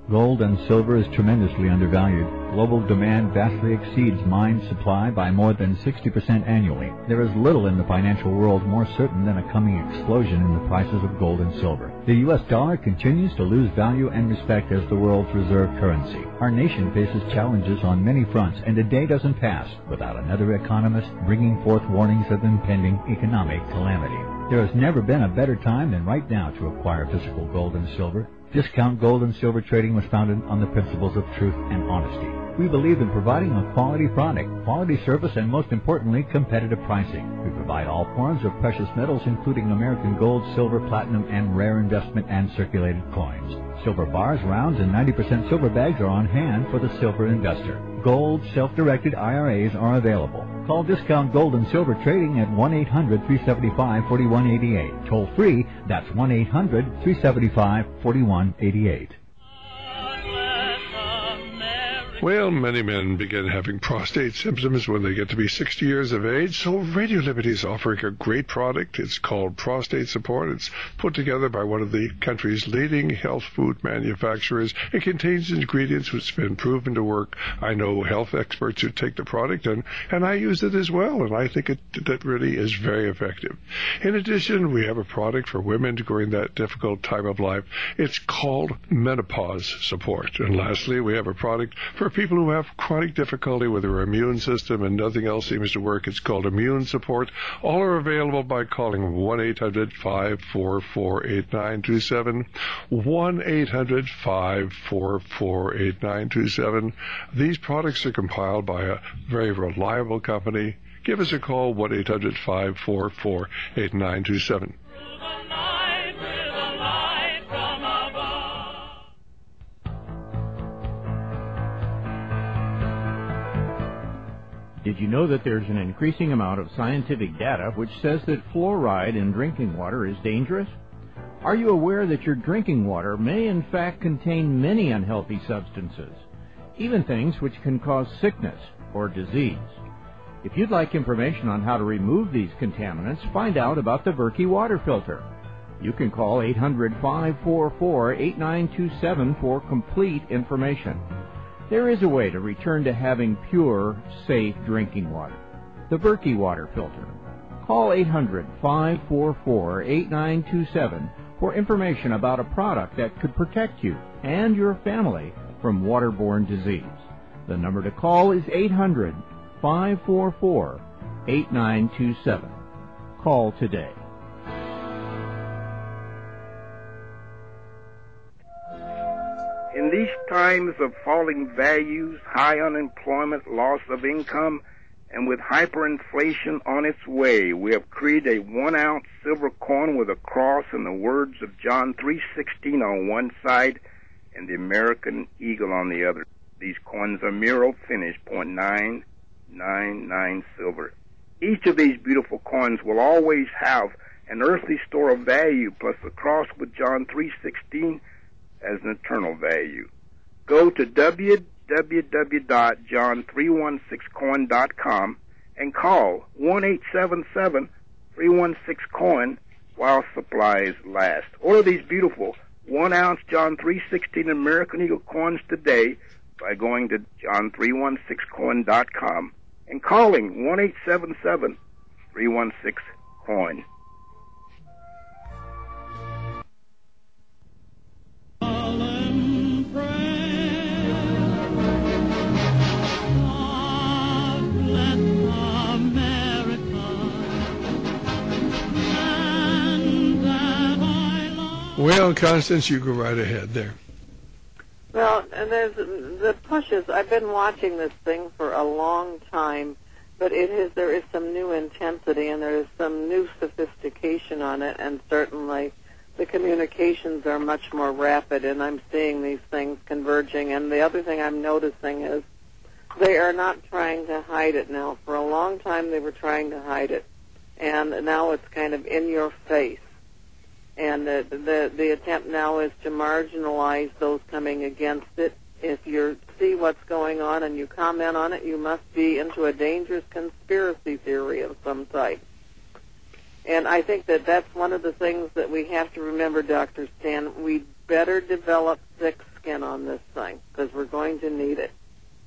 Gold and silver is tremendously undervalued. Global demand vastly exceeds mine supply by more than 60% annually. There is little in the financial world more certain than a coming explosion in the prices of gold and silver. The U.S. dollar continues to lose value and respect as the world's reserve currency. Our nation faces challenges on many fronts, and a day doesn't pass without another economist bringing forth warnings of impending economic calamity. There has never been a better time than right now to acquire physical gold and silver. Discount Gold and Silver Trading was founded on the principles of truth and honesty. We believe in providing a quality product, quality service, and most importantly, competitive pricing. We provide all forms of precious metals, including American gold, silver, platinum, and rare investment and circulated coins. Silver bars, rounds, and 90% silver bags are on hand for the silver investor. Gold self-directed IRAs are available. Call Discount Gold and Silver Trading at 1-800-375-4188. Toll free, that's 1-800-375-4188. Well, many men begin having prostate symptoms when they get to be 60 years of age, so Radio Liberty is offering a great product. It's called Prostate Support. It's put together by one of the country's leading health food manufacturers. It contains ingredients which have been proven to work. I know health experts who take the product, and I use it as well, and I think that really is very effective. In addition, we have a product for women during that difficult time of life. It's called Menopause Support. And lastly, we have a product for people who have chronic difficulty with their immune system and nothing else seems to work. It's called Immune Support. All are available by calling 1-800-544-8927, 1-800-544-8927. These products are compiled by a very reliable company. Give us a call, 1-800-544-8927. Did you know that there's an increasing amount of scientific data which says that fluoride in drinking water is dangerous? Are you aware that your drinking water may in fact contain many unhealthy substances, even things which can cause sickness or disease? If you'd like information on how to remove these contaminants, find out about the Berkey water filter. You can call 800-544-8927 for complete information. There is a way to return to having pure, safe drinking water. The Berkey water filter. Call 800-544-8927 for information about a product that could protect you and your family from waterborne disease. The number to call is 800-544-8927. Call today. In these times of falling values, high unemployment, loss of income, and with hyperinflation on its way, we have created a 1-ounce silver coin with a cross and the words of John 3:16 on one side and the American eagle on the other. These coins are Miro finished, .999 silver. Each of these beautiful coins will always have an earthly store of value plus the cross with John 3:16 as an eternal value. Go to www.john316coin.com and call 1-877-316-COIN while supplies last. Order these beautiful 1-ounce John 3:16 American Eagle coins today by going to john316coin.com and calling 1-877-316-COIN. Well, Constance, you go right ahead there. Well, and there's the pushes. I've been watching this thing for a long time, but there is some new intensity and there is some new sophistication on it, and certainly the communications are much more rapid, and I'm seeing these things converging. And the other thing I'm noticing is they are not trying to hide it now. For a long time they were trying to hide it, and now it's kind of in your face. And the attempt now is to marginalize those coming against it. If you see what's going on and you comment on it, you must be into a dangerous conspiracy theory of some type. And I think that that's one of the things that we have to remember, Dr. Stan. We better develop thick in on this thing, because we're going to need it.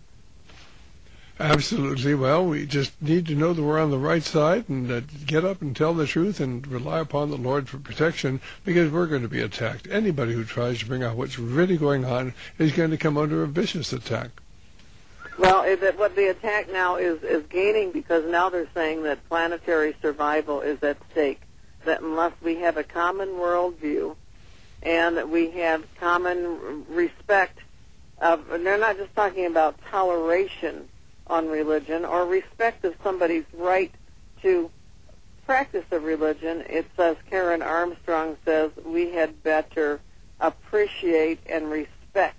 Absolutely. Well, we just need to know that we're on the right side and get up and tell the truth and rely upon the Lord for protection, because we're going to be attacked. Anybody who tries to bring out what's really going on is going to come under a vicious attack. Well, what the attack now is gaining, because now they're saying that planetary survival is at stake, that unless we have a common worldview and we have common respect and they're not just talking about toleration on religion or respect of somebody's right to practice of religion. It says, Karen Armstrong says, we had better appreciate and respect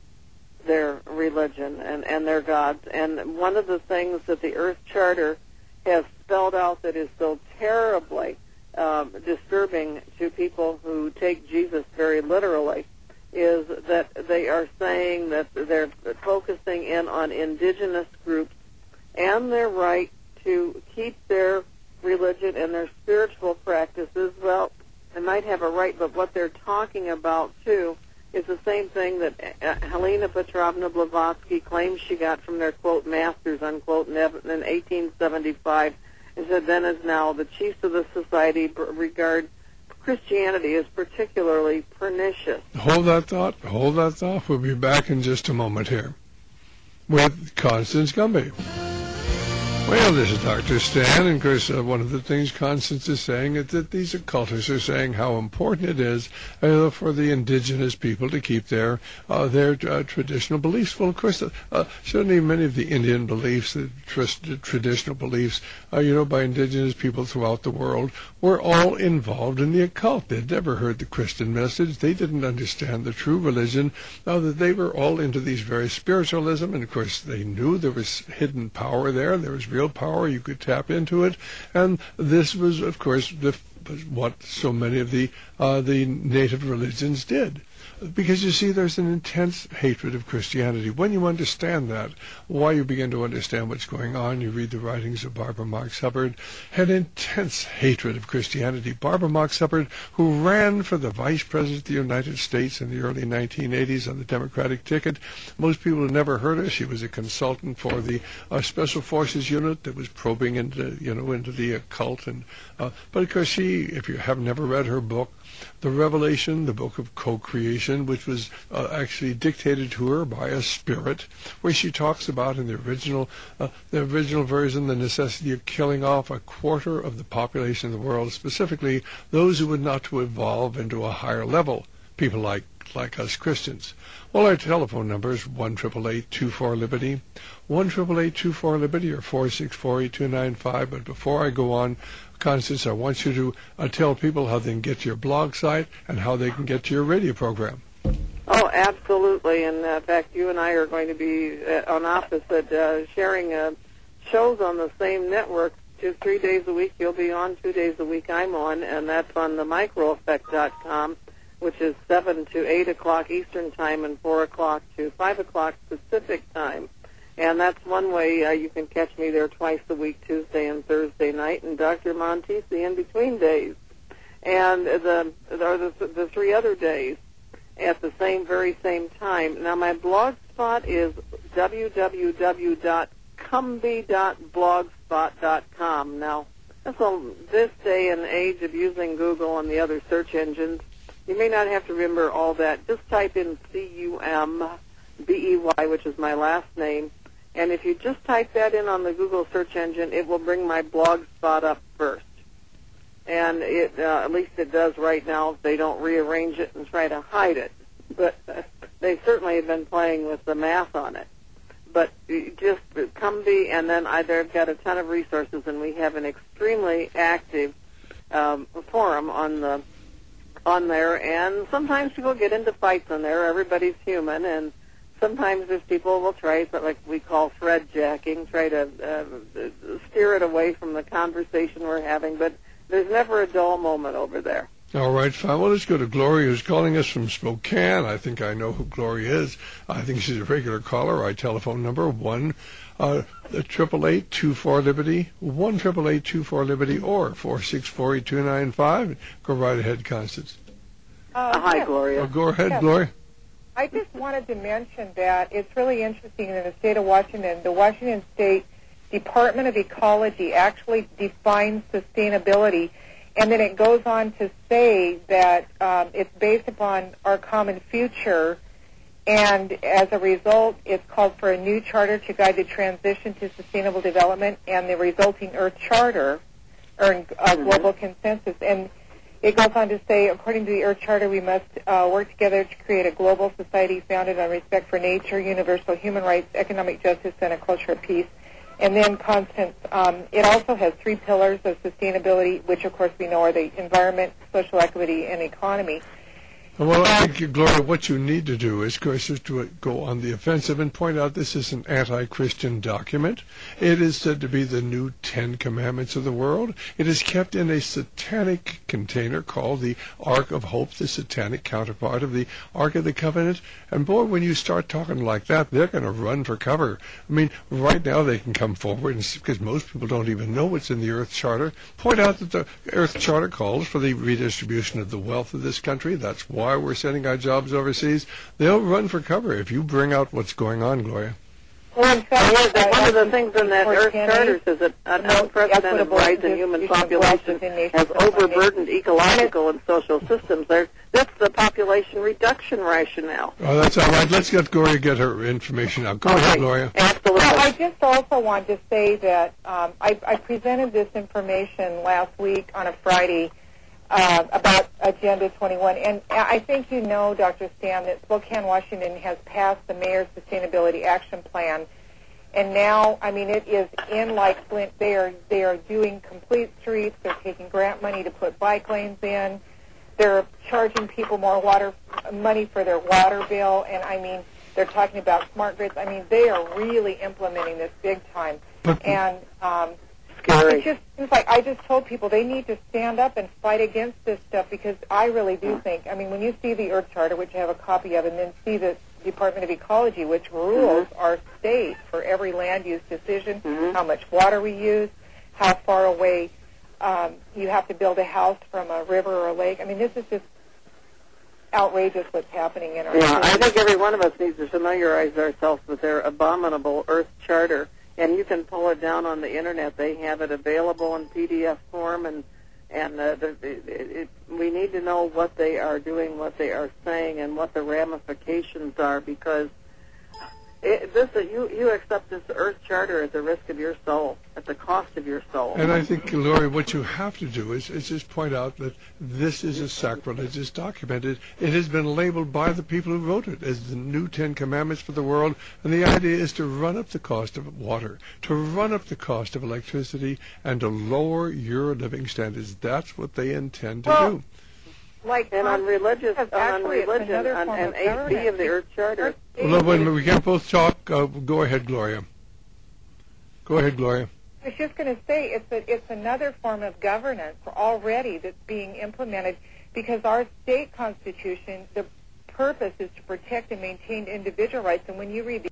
their religion and their gods. And one of the things that the Earth Charter has spelled out that is so terribly disturbing to people who take Jesus very literally is that they are saying that they're focusing in on indigenous groups and their right to keep their religion and their spiritual practices. Well, they might have a right, but what they're talking about, too, is the same thing that Helena Petrovna Blavatsky claims she got from their, quote, masters, unquote, in 1875, and said then as now the chiefs of the society regard Christianity is particularly pernicious. Hold that thought. Hold that thought. We'll be back in just a moment here with Constance Gumby. Well, this is Dr. Stan, and of course, one of the things Constance is saying is that these occultists are saying how important it is for the indigenous people to keep their traditional beliefs. Well, of course, certainly many of the Indian beliefs, the traditional beliefs, by indigenous people throughout the world, were all involved in the occult. They'd never heard the Christian message. They didn't understand the true religion. Now that they were all into these very spiritualism, and of course, they knew there was hidden power there. There was real power. You could tap into it, and this was, of course, what so many of the native religions did. Because, you see, there's an intense hatred of Christianity. When you understand that, why you begin to understand what's going on, you read the writings of Barbara Marx Hubbard, had intense hatred of Christianity. Barbara Marx Hubbard, who ran for the vice president of the United States in the early 1980s on the Democratic ticket. Most people had never heard her. She was a consultant for the Special Forces unit that was probing into the occult. But, of course, if you have never read her book, The Revelation, the book of co-creation, which was actually dictated to her by a spirit, where she talks about in the original version the necessity of killing off a quarter of the population of the world, specifically those who would not to evolve into a higher level, people like us Christians. Well, our telephone number is 1-888-24-LIBERTY, 1-888-24-LIBERTY, or 464-8295. But before I go on, Constance, I want you to tell people how they can get to your blog site and how they can get to your radio program. Oh, absolutely. And in fact, you and I are going to be on opposite, sharing shows on the same network 3 days a week. You'll be on 2 days a week. I'm on, and that's on the microeffect.com, which is 7 to 8 o'clock Eastern Time and 4 o'clock to 5 o'clock Pacific Time. And that's one way you can catch me there twice a week, Tuesday and Thursday night, and Dr. Montesi in between days. And the 3 other days at the very same time. Now, my blog spot is www.cumby.blogspot.com. Now, this day and age of using Google and the other search engines, you may not have to remember all that. Just type in C-U-M-B-E-Y, which is my last name, and if you just type that in on the Google search engine, it will bring my blog spot up first. And it, at least it does right now, if they don't rearrange it and try to hide it. But they certainly have been playing with the math on it. But just Cumby, and then they've got a ton of resources, and we have an extremely active forum on there, and sometimes people get into fights on there. Everybody's human, and sometimes there's people will try, like we call thread jacking, try to steer it away from the conversation we're having, but there's never a dull moment over there. All right, fine. Well, let's go to Gloria, who's calling us from Spokane. I think I know who Gloria is. I think she's a regular caller. Our telephone number, 1-888-24-LIBERTY, 1-888-24-LIBERTY, or 464-8295. Go right ahead, Constance. Hi, Gloria. Go ahead, Gloria. I just wanted to mention that it's really interesting in the state of Washington. The Washington State Department of Ecology actually defines sustainability, and then it goes on to say that it's based upon our common future, and as a result, it's called for a new charter to guide the transition to sustainable development and the resulting Earth Charter, or global consensus. And it goes on to say, according to the Earth Charter, we must work together to create a global society founded on respect for nature, universal human rights, economic justice, and a culture of peace. And then, Constance, it also has 3 pillars of sustainability, which, of course, we know are the environment, social equity, and economy. Well, I think, Gloria, what you need to do is, of course, is to go on the offensive and point out this is an anti-Christian document. It is said to be the new 10 Commandments of the world. It is kept in a satanic container called the Ark of Hope, the satanic counterpart of the Ark of the Covenant. And, boy, when you start talking like that, they're going to run for cover. I mean, right now they can come forward, because most people don't even know what's in the Earth Charter, point out that the Earth Charter calls for the redistribution of the wealth of this country. That's why we're sending our jobs overseas. They'll run for cover if you bring out what's going on, Gloria. Well, in fact, one of the things in that Earth Charter is that an unprecedented rise in human population has overburdened ecological and social systems. That's the population reduction rationale. Oh, that's all right. Let's get Gloria get her information out. Go ahead, Gloria. Absolutely. Well, I just also want to say that I presented this information last week on a Friday about Agenda 21. And I think you know, Dr. Stan, that Spokane, Washington has passed the Mayor's Sustainability Action Plan. And now, I mean, it is in like Flint. They are doing complete streets. They're taking grant money to put bike lanes in. They're charging people more money for their water bill. And, I mean, they're talking about smart grids. I mean, they are really implementing this big time. And it just seems like I just told people they need to stand up and fight against this stuff, because I really do think, I mean, when you see the Earth Charter, which I have a copy of, and then see the Department of Ecology, which rules our state for every land use decision, how much water we use, how far away you have to build a house from a river or a lake. I mean, this is just outrageous what's happening in our state. I think every one of us needs to familiarize ourselves with their abominable Earth Charter. And you can pull it down on the internet. They have it available in PDF form, and we need to know what they are doing, what they are saying, and what the ramifications are, because you accept this Earth Charter at the risk of your soul, at the cost of your soul. And I think, Laurie, what you have to do is just point out that this is a sacrilegious document. It has been labeled by the people who wrote it as the new 10 Commandments for the world, and the idea is to run up the cost of water, to run up the cost of electricity, and to lower your living standards. That's what they intend to do. And on religion, on 8B of the Earth Charter. Well, we can't both talk. Go ahead, Gloria. Go ahead, Gloria. I was just going to say it's another form of governance already that's being implemented, because our state constitution, the purpose is to protect and maintain individual rights, and when you read the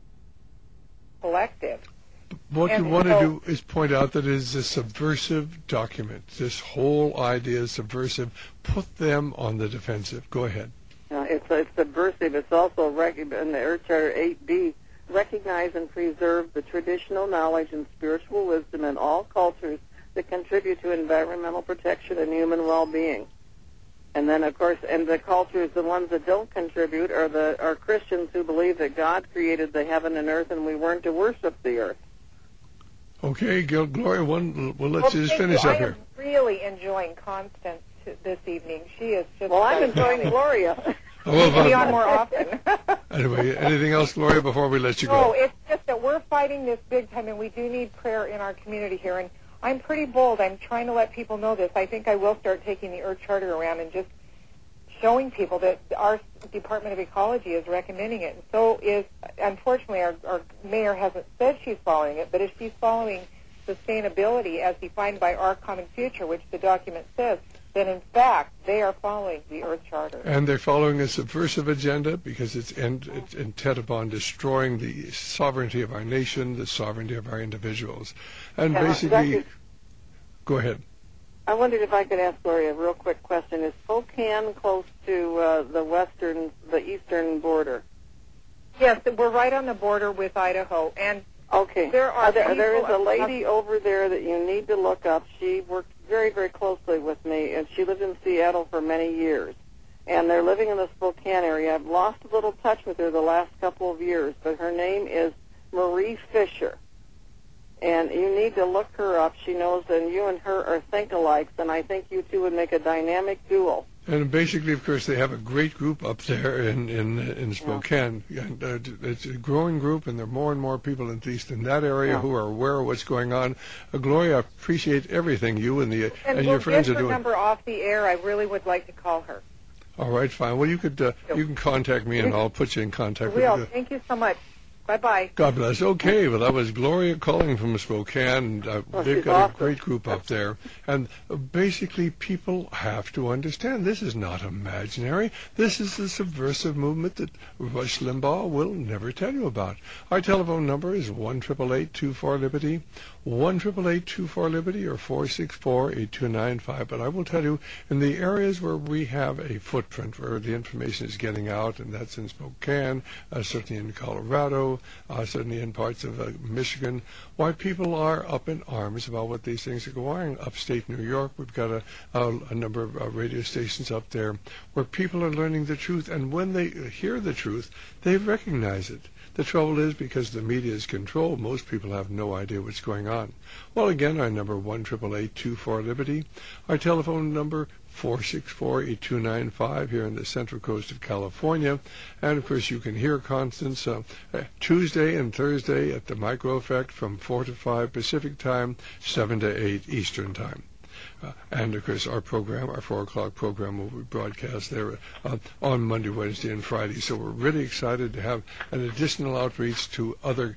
collective. What you want to do is point out that it is a subversive document. This whole idea is subversive. Put them on the defensive. Go ahead. It's subversive. It's also in the Earth Charter 8B, recognize and preserve the traditional knowledge and spiritual wisdom in all cultures that contribute to environmental protection and human well-being. And then, of course, and the cultures, the ones that don't contribute, are Christians who believe that God created the heaven and earth and we weren't to worship the earth. Okay, Gloria, we'll let you just finish up here. I am really enjoying Constance this evening. She is just... Well, I'm enjoying Gloria. Be on more often. Anyway, anything else, Gloria, before we let you go? No, it's just that we're fighting this big time, and we do need prayer in our community here. And I'm pretty bold. I'm trying to let people know this. I think I will start taking the Earth Charter around and just showing people that our Department of Ecology is recommending it. And so is, unfortunately, our mayor hasn't said she's following it, but if she's following sustainability as defined by our common future, which the document says, then in fact they are following the Earth Charter. And they're following a subversive agenda because it's intent upon destroying the sovereignty of our nation, the sovereignty of our individuals. And basically, go ahead. I wondered if I could ask Gloria a real quick question. Is Spokane close to the eastern border right on the border with Idaho. And okay, there is a lady over there that you need to look up. She worked very, very closely with me, and she lived in Seattle for many years. And they're living in the Spokane area. I've lost a little touch with her the last couple of years, but her name is Marie Fisher. And you need to look her up. She knows that you and her are think-alikes, and I think you two would make a dynamic duo. And basically, of course, they have a great group up there in Spokane. Yeah. And, it's a growing group, and there are more and more people, at least in that area, who are aware of what's going on. Gloria, I appreciate everything you and your friends are doing. And we'll get her number off the air. I really would like to call her. All right, fine. Well, you can contact me, and I'll put you in contact with you. Thank you so much. Bye-bye. God bless. Okay, well, that was Gloria calling from Spokane. They've got a great group up there. And basically, people have to understand this is not imaginary. This is the subversive movement that Rush Limbaugh will never tell you about. Our telephone number is 1-888-24-LIBERTY, 1-888-24-LIBERTY, or 464-8295. But I will tell you, in the areas where we have a footprint, where the information is getting out, and that's in Spokane, certainly in Colorado, certainly in parts of Michigan, why people are up in arms about what these things are going. Upstate New York, we've got a number of radio stations up there where people are learning the truth, and when they hear the truth, they recognize it. The trouble is, because the media is controlled, most people have no idea what's going on. Well, again, our number 1-888-24-LIBERTY, our telephone number 464-8295 here in the Central Coast of California. And, of course, you can hear Constance Tuesday and Thursday at the Micro Effect from 4 to 5 Pacific Time, 7 to 8 Eastern Time. And, of course, our program, our 4 o'clock program, will be broadcast there on Monday, Wednesday, and Friday. So we're really excited to have an additional outreach to other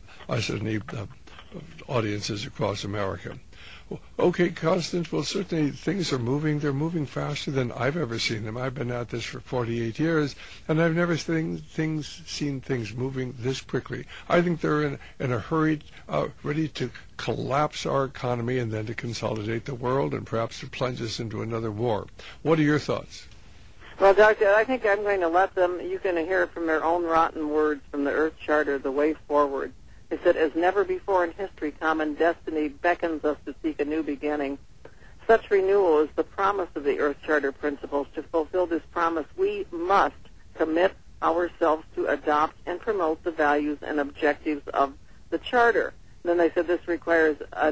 audiences across America. Okay, Constance, well, certainly things are moving. They're moving faster than I've ever seen them. I've been at this for 48 years, and I've never seen things moving this quickly. I think they're in a hurry, ready to collapse our economy and then to consolidate the world and perhaps to plunge us into another war. What are your thoughts? Well, Doctor, I think I'm going to let them, you can hear it from their own rotten words from the Earth Charter, the way forward. They said, as never before in history, common destiny beckons us to seek a new beginning. Such renewal is the promise of the Earth Charter principles. To fulfill this promise, we must commit ourselves to adopt and promote the values and objectives of the Charter. And then they said this requires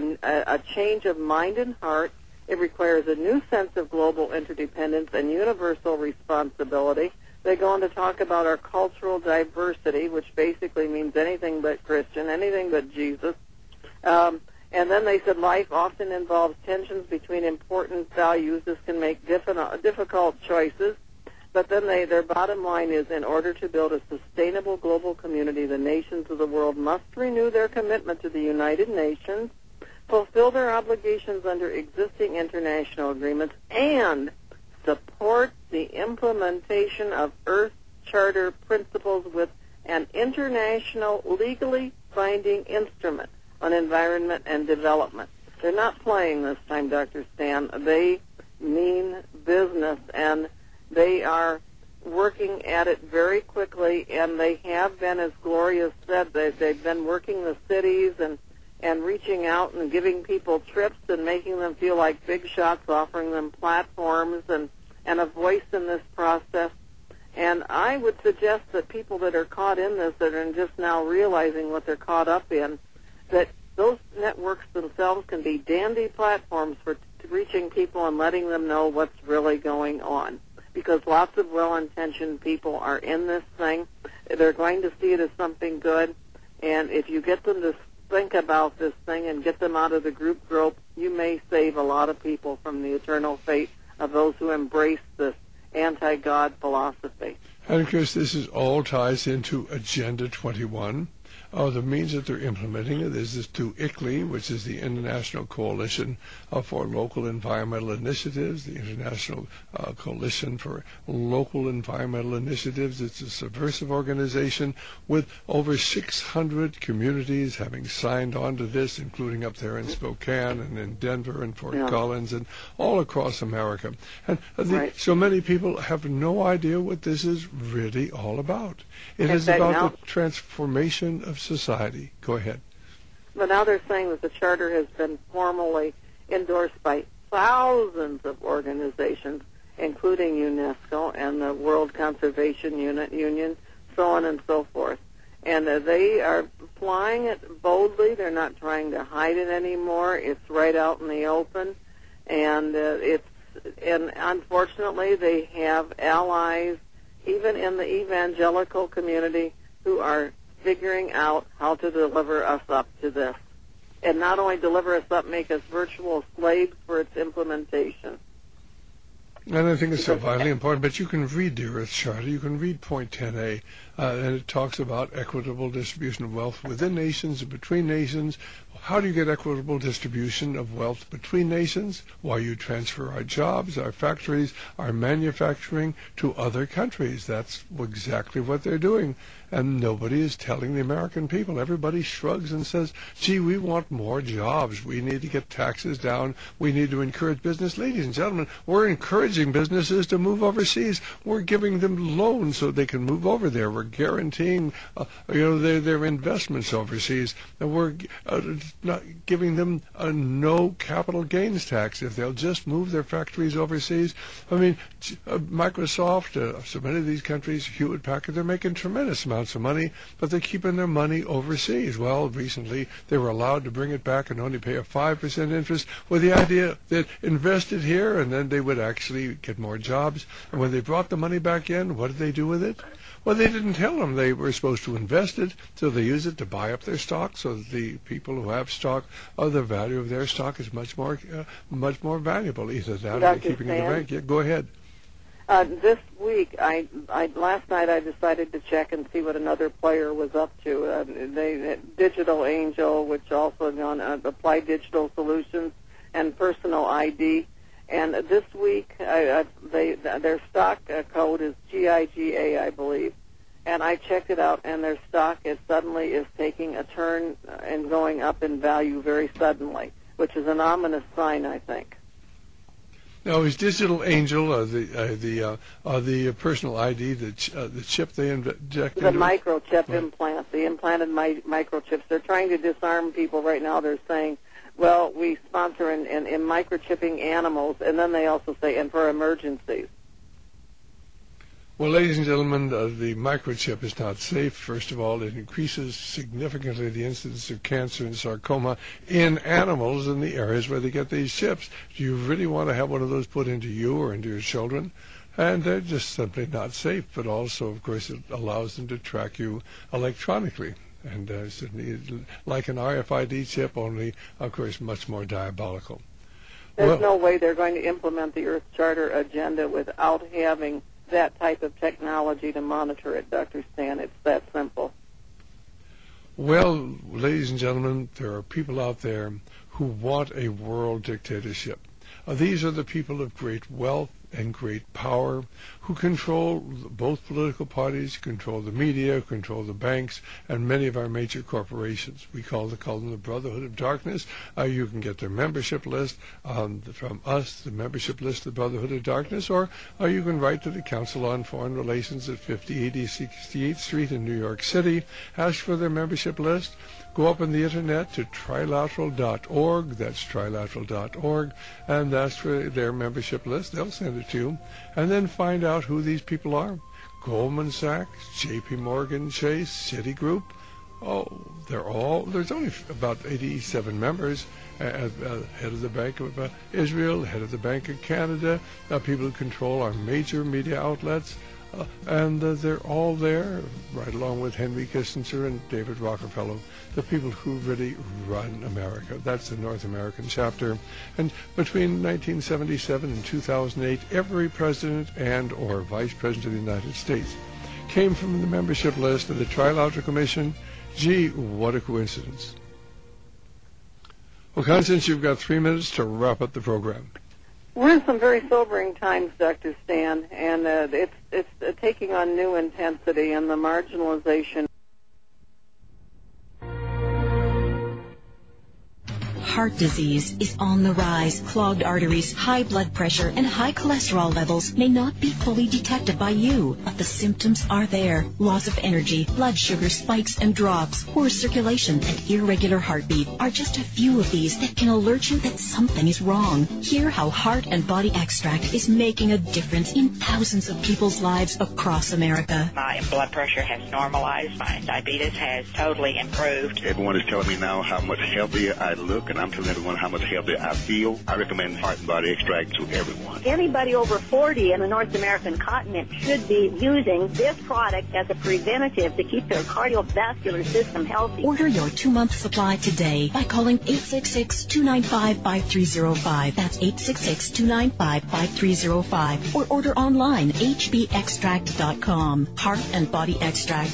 a change of mind and heart. It requires a new sense of global interdependence and universal responsibility. They go on to talk about our cultural diversity, which basically means anything but Christian, anything but Jesus. And then they said life often involves tensions between important values. This can make difficult choices. But then their bottom line is, in order to build a sustainable global community, the nations of the world must renew their commitment to the United Nations, fulfill their obligations under existing international agreements, and support the implementation of Earth Charter principles with an international legally binding instrument on environment and development. They're not playing this time, Dr. Stan. They mean business, and they are working at it very quickly, and they have been, as Gloria said, they've been working the cities and reaching out and giving people trips and making them feel like big shots, offering them platforms and a voice in this process. And I would suggest that people that are caught in this, that are just now realizing what they're caught up in, that those networks themselves can be dandy platforms for reaching people and letting them know what's really going on. Because lots of well-intentioned people are in this thing. They're going to see it as something good. And if you get them to think about this thing and get them out of the group grope, you may save a lot of people from the eternal fate of those who embrace this anti-God philosophy. And of course, this is all ties into Agenda 21. the means that they're implementing it is through ICLEI, which is the International Coalition for Local Environmental Initiatives, the International Coalition for Local Environmental Initiatives. It's a subversive organization with over 600 communities having signed on to this, including up there in Spokane and in Denver and Fort Collins and all across America. And so many people have no idea what this is really all about. It is about the transformation of society. Go ahead. But now they're saying that the charter has been formally endorsed by thousands of organizations, including UNESCO and the World Conservation Union, so on and so forth. And they are applying it boldly. They're not trying to hide it anymore. It's right out in the open. And and unfortunately, they have allies, even in the evangelical community, who are figuring out how to deliver us up to this. And not only deliver us up, make us virtual slaves for its implementation. And I think it's so vitally important, but you can read the Earth Charter, you can read point 10a, and it talks about equitable distribution of wealth within nations and between nations. How do you get equitable distribution of wealth between nations? Why, you transfer our jobs, our factories, our manufacturing to other countries. That's exactly what they're doing. And nobody is telling the American people. Everybody shrugs and says, gee, we want more jobs. We need to get taxes down. We need to encourage business. Ladies and gentlemen, we're encouraging businesses to move overseas. We're giving them loans so they can move over there. We're guaranteeing their investments overseas. And we're not giving them a no capital gains tax if they'll just move their factories overseas. I mean, Microsoft, so many of these countries, Hewlett-Packard, they're making tremendous amounts of money, but they're keeping their money overseas. Well, recently they were allowed to bring it back and only pay a 5% interest with the idea that invest it here and then they would actually get more jobs. And when they brought the money back in, what did they do with it? Well, they didn't tell them they were supposed to invest it, so they use it to buy up their stock, so that the people who have stock, the value of their stock is much more valuable. Either that or they're keeping it in the bank. Yeah, go ahead. This week, last night I decided to check and see what another player was up to. Digital Angel, which also on Applied Digital Solutions, and Personal ID. And this week, their stock code is GIGA, I believe. And I checked it out, and their stock suddenly is taking a turn and going up in value very suddenly, which is an ominous sign, I think. Now, is Digital Angel the personal ID, the chip they inject? The microchip implant, the implanted microchips. They're trying to disarm people right now. They're saying, well, we sponsor in microchipping animals, and then they also say, and for emergencies. Well, ladies and gentlemen, the microchip is not safe. First of all, it increases significantly the incidence of cancer and sarcoma in animals in the areas where they get these chips. Do you really want to have one of those put into you or into your children? And they're just simply not safe, but also, of course, it allows them to track you electronically. And certainly like an RFID chip, only, of course, much more diabolical. There's no way they're going to implement the Earth Charter agenda without having that type of technology to monitor it, Dr. Stan. It's that simple. Well, ladies and gentlemen, there are people out there who want a world dictatorship. These are the people of great wealth and great power who control both political parties, control the media, control the banks, and many of our major corporations. We call them the Brotherhood of Darkness. You can get their membership list from us, the membership list of the Brotherhood of Darkness, or you can write to the Council on Foreign Relations at 5080 68th Street in New York City. Ask for their membership list. Go up on the internet to trilateral.org, that's trilateral.org, and ask for their membership list. They'll send it to you. And then find out who these people are. Goldman Sachs, JP Morgan Chase, Citigroup. There's only about 87 members. Head of the Bank of Israel, head of the Bank of Canada, people who control our major media outlets. And they're all there, right along with Henry Kissinger and David Rockefeller, the people who really run America. That's the North American chapter. And between 1977 and 2008, every president and or vice president of the United States came from the membership list of the Trilateral Commission, Gee, what a coincidence. Well, Constance, you've got 3 minutes to wrap up the program. We're in some very sobering times, Dr. Stan, and it's taking on new intensity, and the marginalization. Heart disease is on the rise. Clogged arteries, high blood pressure, and high cholesterol levels may not be fully detected by you, but the symptoms are there. Loss of energy, blood sugar spikes and drops, poor circulation, and irregular heartbeat are just a few of these that can alert you that something is wrong. Hear how Heart and Body Extract is making a difference in thousands of people's lives across America. My blood pressure has normalized. My diabetes has totally improved. Everyone is telling me now how much healthier I look, and I'm telling everyone how much healthier I feel. I recommend Heart and Body Extract to everyone. Anybody over 40 in the North American continent should be using this product as a preventative to keep their cardiovascular system healthy. Order your 2-month supply today by calling 866-295-5305. That's 866-295-5305. Or order online, hbextract.com. Heart and Body Extract,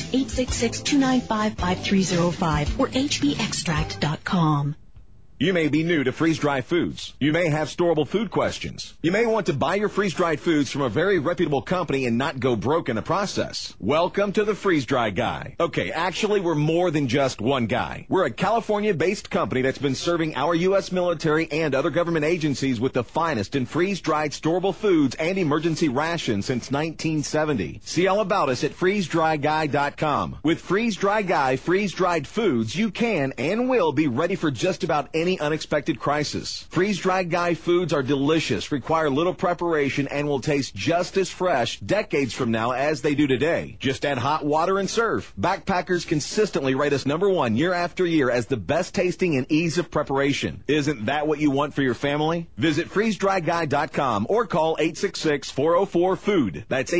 866-295-5305 or hbextract.com. You may be new to freeze-dried foods. You may have storable food questions. You may want to buy your freeze-dried foods from a very reputable company and not go broke in the process. Welcome to the Freeze-Dry Guy. Okay, actually, we're more than just one guy. We're a California-based company that's been serving our U.S. military and other government agencies with the finest in freeze-dried storable foods and emergency rations since 1970. See all about us at freezedryguy.com. With Freeze-Dry Guy freeze-dried foods, you can and will be ready for just about any unexpected crisis. Freeze-Dried Guy foods are delicious, require little preparation, and will taste just as fresh decades from now as they do today. Just add hot water and serve. Backpackers consistently rate us #1 year after year as the best tasting and ease of preparation. Isn't that what you want for your family? Visit freezedryguy.com or call 866-404-FOOD. That's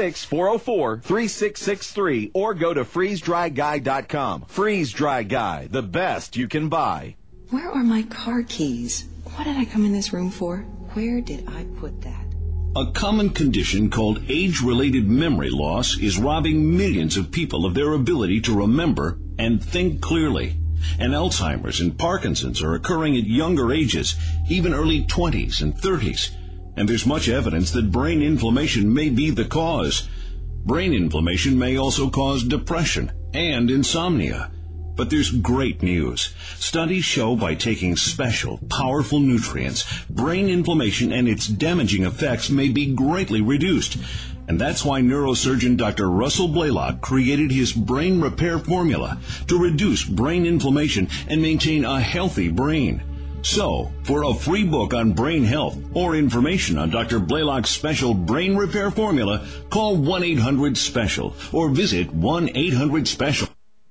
866-404-3663 or go to freezedryguy.com. Freeze-Dry Guy, the best you can buy. Where are my car keys? What did I come in this room for? Where did I put that? A common condition called age-related memory loss is robbing millions of people of their ability to remember and think clearly. And Alzheimer's and Parkinson's are occurring at younger ages, even early 20s and 30s. And there's much evidence that brain inflammation may be the cause. Brain inflammation may also cause depression and insomnia. But there's great news. Studies show by taking special, powerful nutrients, brain inflammation and its damaging effects may be greatly reduced. And that's why neurosurgeon Dr. Russell Blaylock created his brain repair formula to reduce brain inflammation and maintain a healthy brain. So, for a free book on brain health or information on Dr. Blaylock's special brain repair formula, call 1-800-SPECIAL or visit 1-800-SPECIAL.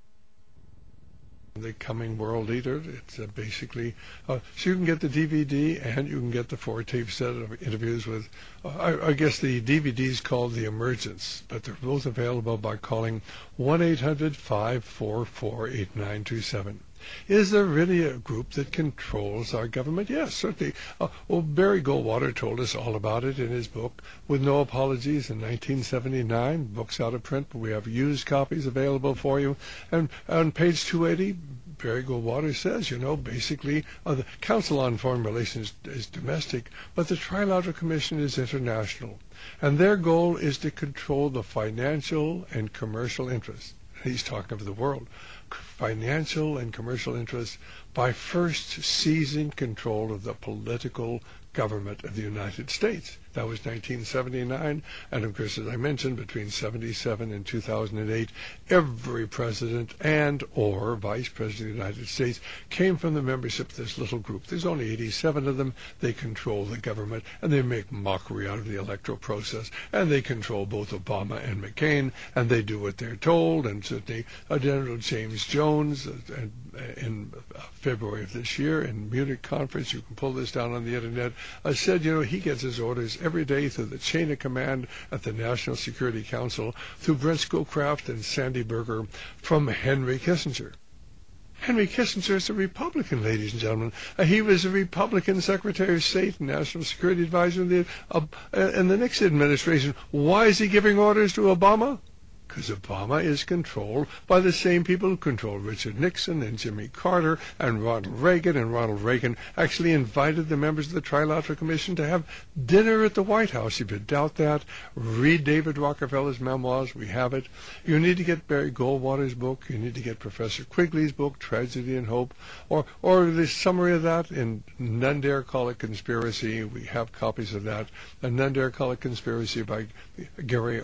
The Coming World Eater. It's basically, so you can get the DVD and you can get the 4-tape set of interviews with, I guess the DVD is called The Emergence, but they're both available by calling 1-800-544-8927. Is there really a group that controls our government? Yes, certainly. Well, Barry Goldwater told us all about it in his book, With No Apologies, in 1979. Book's out of print, but we have used copies available for you. And on page 280, Barry Goldwater says, basically, the Council on Foreign Relations is domestic, but the Trilateral Commission is international. And their goal is to control the financial and commercial interests. He's talking of the world. Financial and commercial interests by first seizing control of the political government of the United States. That was 1979, and of course, as I mentioned, between 77 and 2008, every president and or vice president of the United States came from the membership of this little group. There's only 87 of them. They control the government, and they make mockery out of the electoral process, and they control both Obama and McCain, and they do what they're told. And certainly, General James Jones, in February of this year, in Munich conference, you can pull this down on the internet, said, he gets his orders every day through the chain of command at the National Security Council, through Brent Scowcroft and Sandy Berger, from Henry Kissinger. Henry Kissinger is a Republican, ladies and gentlemen. He was a Republican Secretary of State and National Security Advisor in the Nixon administration. Why is he giving orders to Obama? Because Obama is controlled by the same people who controlled Richard Nixon and Jimmy Carter and Ronald Reagan. And Ronald Reagan actually invited the members of the Trilateral Commission to have dinner at the White House. If you doubt that, read David Rockefeller's memoirs. We have it. You need to get Barry Goldwater's book. You need to get Professor Quigley's book, Tragedy and Hope, or the summary of that in None Dare Call It Conspiracy. We have copies of that. The None Dare Call It Conspiracy by Gary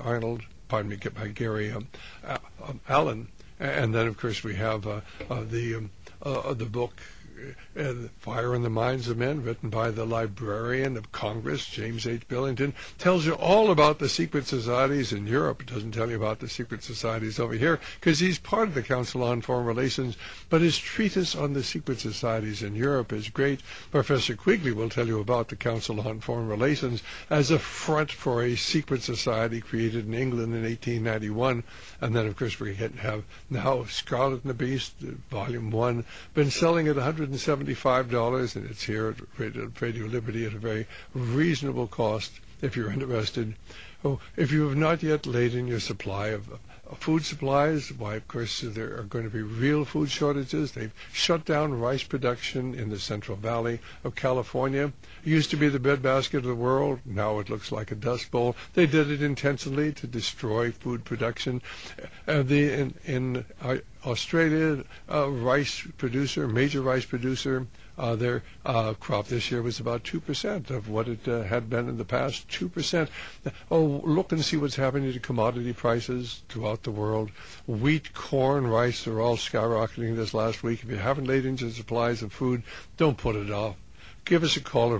Allen, and then of course we have the book Fire in the Minds of Men, written by the Librarian of Congress, James H. Billington, tells you all about the secret societies in Europe. It doesn't tell you about the secret societies over here because he's part of the Council on Foreign Relations, but his treatise on the secret societies in Europe is great. Professor Quigley will tell you about the Council on Foreign Relations as a front for a secret society created in England in 1891. And then, of course, we have now Scarlet and the Beast, Volume 1, been selling at $175, and it's here at Radio Liberty at a very reasonable cost if you're interested. Oh, if you have not yet laid in your supply of food supplies, why, of course, there are going to be real food shortages. They've shut down rice production in the Central Valley of California. It used to be the breadbasket of the world. Now it looks like a dust bowl. They did it intentionally to destroy food production. In Australia, major rice producer, their crop this year was about 2% of what it had been in the past. 2%. Oh, look and see what's happening to commodity prices throughout the world. Wheat, corn, rice are all skyrocketing this last week. If you haven't laid into supplies of food, don't put it off. Give us a call at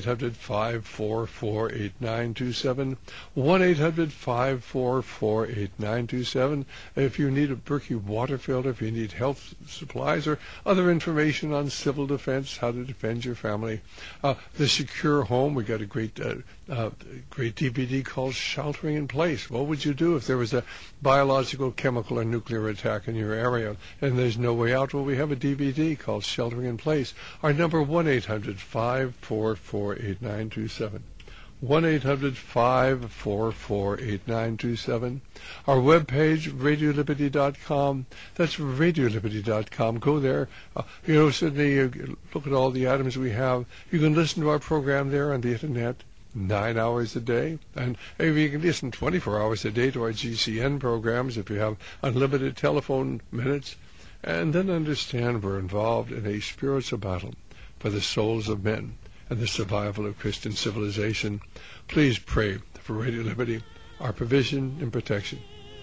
1-800-544-8927, 1-800-544-8927. If you need a Berkey water filter, if you need health supplies or other information on civil defense, how to defend your family. The Secure Home, we got a great DVD called Sheltering in Place. What would you do if there was a biological, chemical, or nuclear attack in your area and there's no way out? Well, we have a DVD called Sheltering in Place. Our number, 1-800-544-8927. 1-800-544-8927. Our webpage, radioliberty.com. That's radioliberty.com. Go there. Certainly look at all the items we have. You can listen to our program there on the Internet 9 hours a day. And you can listen 24 hours a day to our GCN programs if you have unlimited telephone minutes. And then understand we're involved in a spiritual battle for the souls of men and the survival of Christian civilization. Please pray for Radio Liberty, our provision and protection.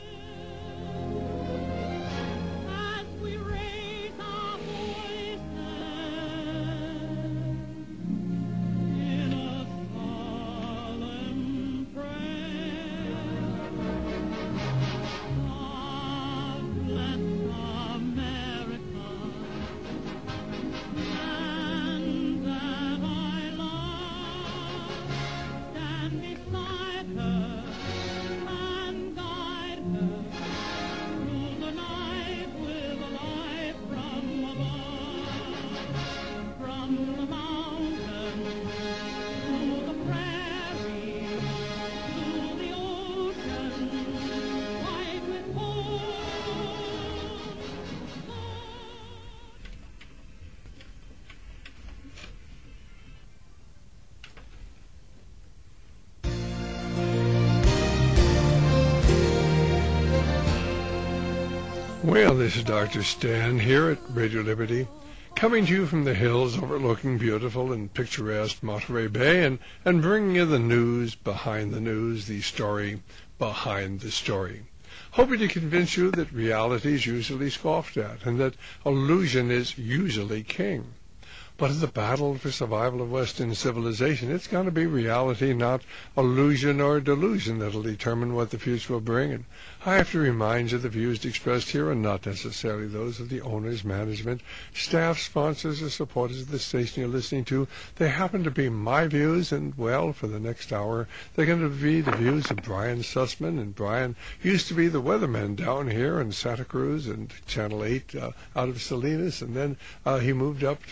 Well, this is Dr. Stan here at Radio Liberty, coming to you from the hills overlooking beautiful and picturesque Monterey Bay and bringing you the news behind the news, the story behind the story. Hoping to convince you that reality is usually scoffed at and that illusion is usually king. But in the battle for survival of Western civilization, it's going to be reality, not illusion or delusion, that'll determine what the future will bring. And I have to remind you the views expressed here are not necessarily those of the owners, management, staff, sponsors, or supporters of the station you're listening to. They happen to be my views, and, well, for the next hour, they're going to be the views of Brian Sussman. And Brian used to be the weatherman down here in Santa Cruz and Channel 8 out of Salinas, and then he moved up to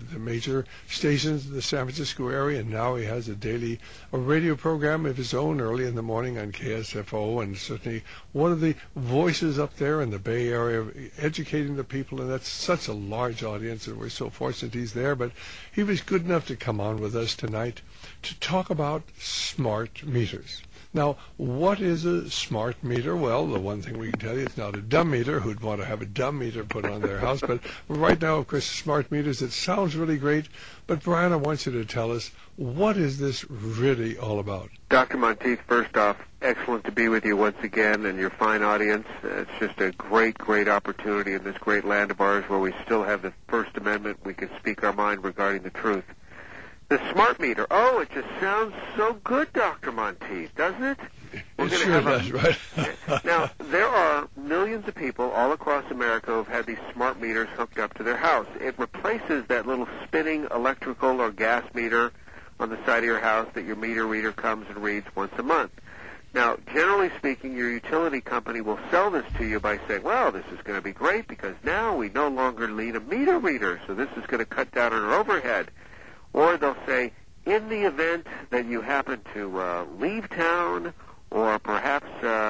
the major stations in the San Francisco area, and now he has a radio program of his own early in the morning on KSFO, and certainly one of the voices up there in the Bay Area educating the people, and that's such a large audience, and we're so fortunate he's there. But he was good enough to come on with us tonight to talk about smart meters. Now, what is a smart meter? Well, the one thing we can tell you, it's not a dumb meter. Who'd want to have a dumb meter put on their house? But right now, of course, smart meters, it sounds really great. But Brian, I want you to tell us, what is this really all about? Dr. Monteith, first off, excellent to be with you once again and your fine audience. It's just a great, great opportunity in this great land of ours where we still have the First Amendment. We can speak our mind regarding the truth. The smart meter. Oh, it just sounds so good, Dr. Monteith, doesn't it? It sure does, right? Now, there are millions of people all across America who have had these smart meters hooked up to their house. It replaces that little spinning electrical or gas meter on the side of your house that your meter reader comes and reads once a month. Now, generally speaking, your utility company will sell this to you by saying, well, this is going to be great because now we no longer need a meter reader, so this is going to cut down on our overhead. Or they'll say, in the event that you happen to leave town or perhaps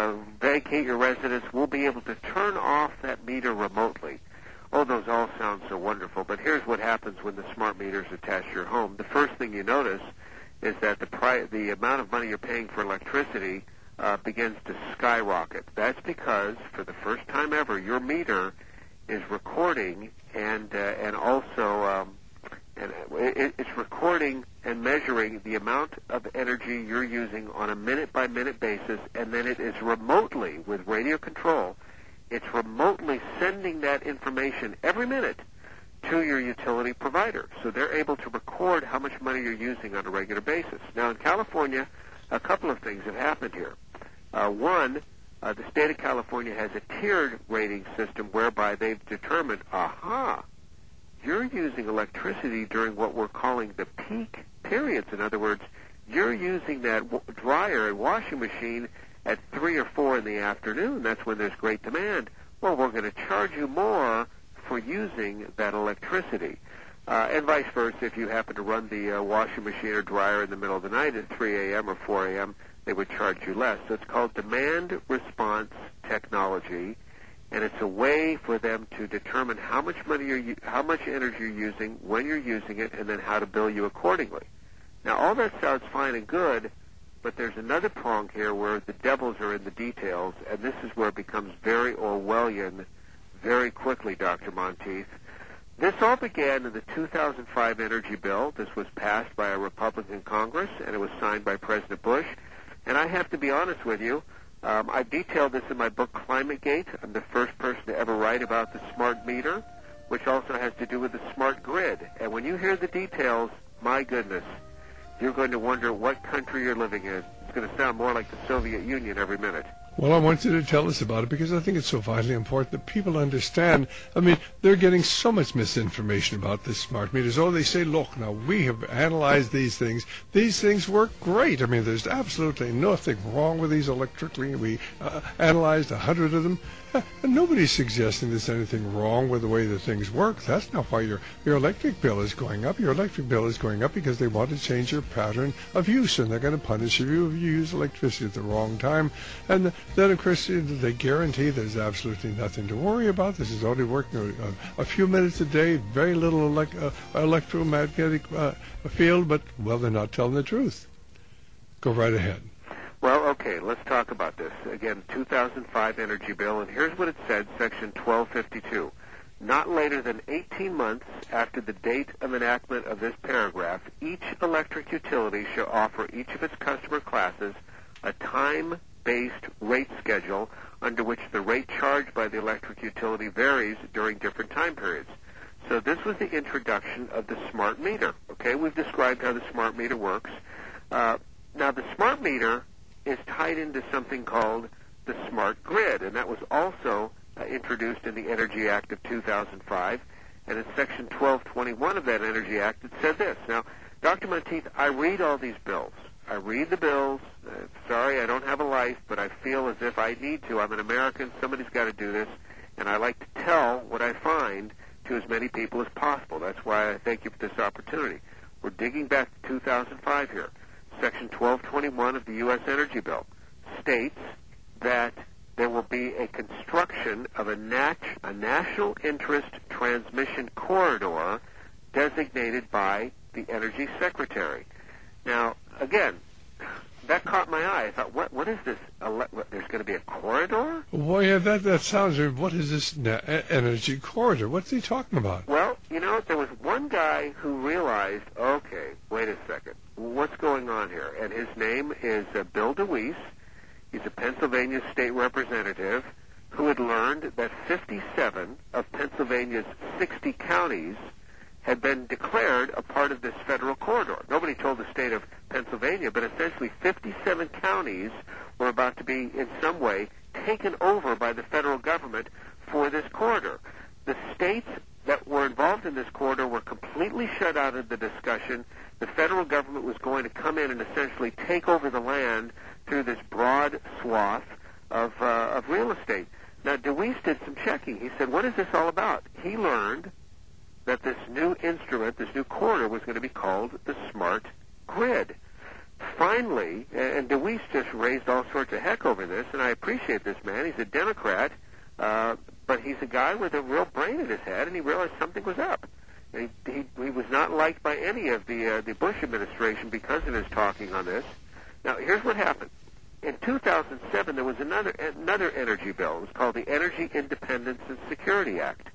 vacate your residence, we'll be able to turn off that meter remotely. Oh, those all sound so wonderful. But here's what happens when the smart meter is attached to your home. The first thing you notice is that the amount of money you're paying for electricity begins to skyrocket. That's because, for the first time ever, your meter is recording and also... And it's recording and measuring the amount of energy you're using on a minute-by-minute basis, and then it is remotely, with radio control, it's remotely sending that information every minute to your utility provider. So they're able to record how much money you're using on a regular basis. Now, in California, a couple of things have happened here. One, the state of California has a tiered rating system whereby they've determined, you're using electricity during what we're calling the peak periods. In other words, you're using that dryer and washing machine at 3 or 4 in the afternoon. That's when there's great demand. Well, we're going to charge you more for using that electricity. And vice versa, if you happen to run the washing machine or dryer in the middle of the night at 3 a.m. or 4 a.m., they would charge you less. So it's called demand response technology. And it's a way for them to determine how much energy you're using, when you're using it, and then how to bill you accordingly. Now, all that sounds fine and good, but there's another prong here where the devils are in the details, and this is where it becomes very Orwellian very quickly, Dr. Monteith. This all began in the 2005 energy bill. This was passed by a Republican Congress, and it was signed by President Bush. And I have to be honest with you, I detailed this in my book, ClimateGate. I'm the first person to ever write about the smart meter, which also has to do with the smart grid. And when you hear the details, my goodness, you're going to wonder what country you're living in. It's going to sound more like the Soviet Union every minute. Well, I want you to tell us about it because I think it's so vitally important that people understand. I mean, they're getting so much misinformation about this smart meters. Oh, they say, look, now we have analyzed these things. These things work great. I mean, there's absolutely nothing wrong with these electrically. We analyzed 100 of them. And nobody's suggesting there's anything wrong with the way the things work. That's not why your electric bill is going up. Your electric bill is going up because they want to change your pattern of use, and they're going to punish you if you use electricity at the wrong time. And then, of course, they guarantee there's absolutely nothing to worry about. This is only working a few minutes a day, very little electromagnetic field, but, well, they're not telling the truth. Go right ahead. Well, okay, let's talk about this. Again, 2005 energy bill, and here's what it said, section 1252. Not later than 18 months after the date of enactment of this paragraph, each electric utility shall offer each of its customer classes a time-based rate schedule under which the rate charged by the electric utility varies during different time periods. So this was the introduction of the smart meter. Okay, we've described how the smart meter works. Now, the smart meter is tied into something called the smart grid, and that was also introduced in the Energy Act of 2005. And in Section 1221 of that Energy Act, it said this. Now, Dr. Monteith, I read all these bills. I read the bills. Sorry, I don't have a life, but I feel as if I need to. I'm an American. Somebody's got to do this. And I like to tell what I find to as many people as possible. That's why I thank you for this opportunity. We're digging back to 2005 here. Section 1221 of the U.S. Energy Bill states that there will be a construction of a national interest transmission corridor designated by the Energy Secretary. Now, again, that caught my eye. I thought, what is this? There's going to be a corridor? Well, yeah, that sounds... What is this energy corridor? What's he talking about? Well, there was one guy who realized, okay, wait a second, what's going on here? And his name is Bill DeWeese. He's a Pennsylvania state representative who had learned that 57 of Pennsylvania's 60 counties had been declared a part of this federal corridor. Nobody told the state of Pennsylvania, but essentially 57 counties were about to be in some way taken over by the federal government for this corridor. The states that were involved in this corridor were completely shut out of the discussion. The federal government was going to come in and essentially take over the land through this broad swath of real estate. Now, DeWeese did some checking. He said, what is this all about? He learned that this new instrument, this new corridor, was going to be called the smart grid. Finally, and DeWeese just raised all sorts of heck over this, and I appreciate this man. He's a Democrat, but he's a guy with a real brain in his head, and he realized something was up. And he was not liked by any of the Bush administration because of his talking on this. Now, here's what happened. In 2007, there was another energy bill. It was called the Energy Independence and Security Act.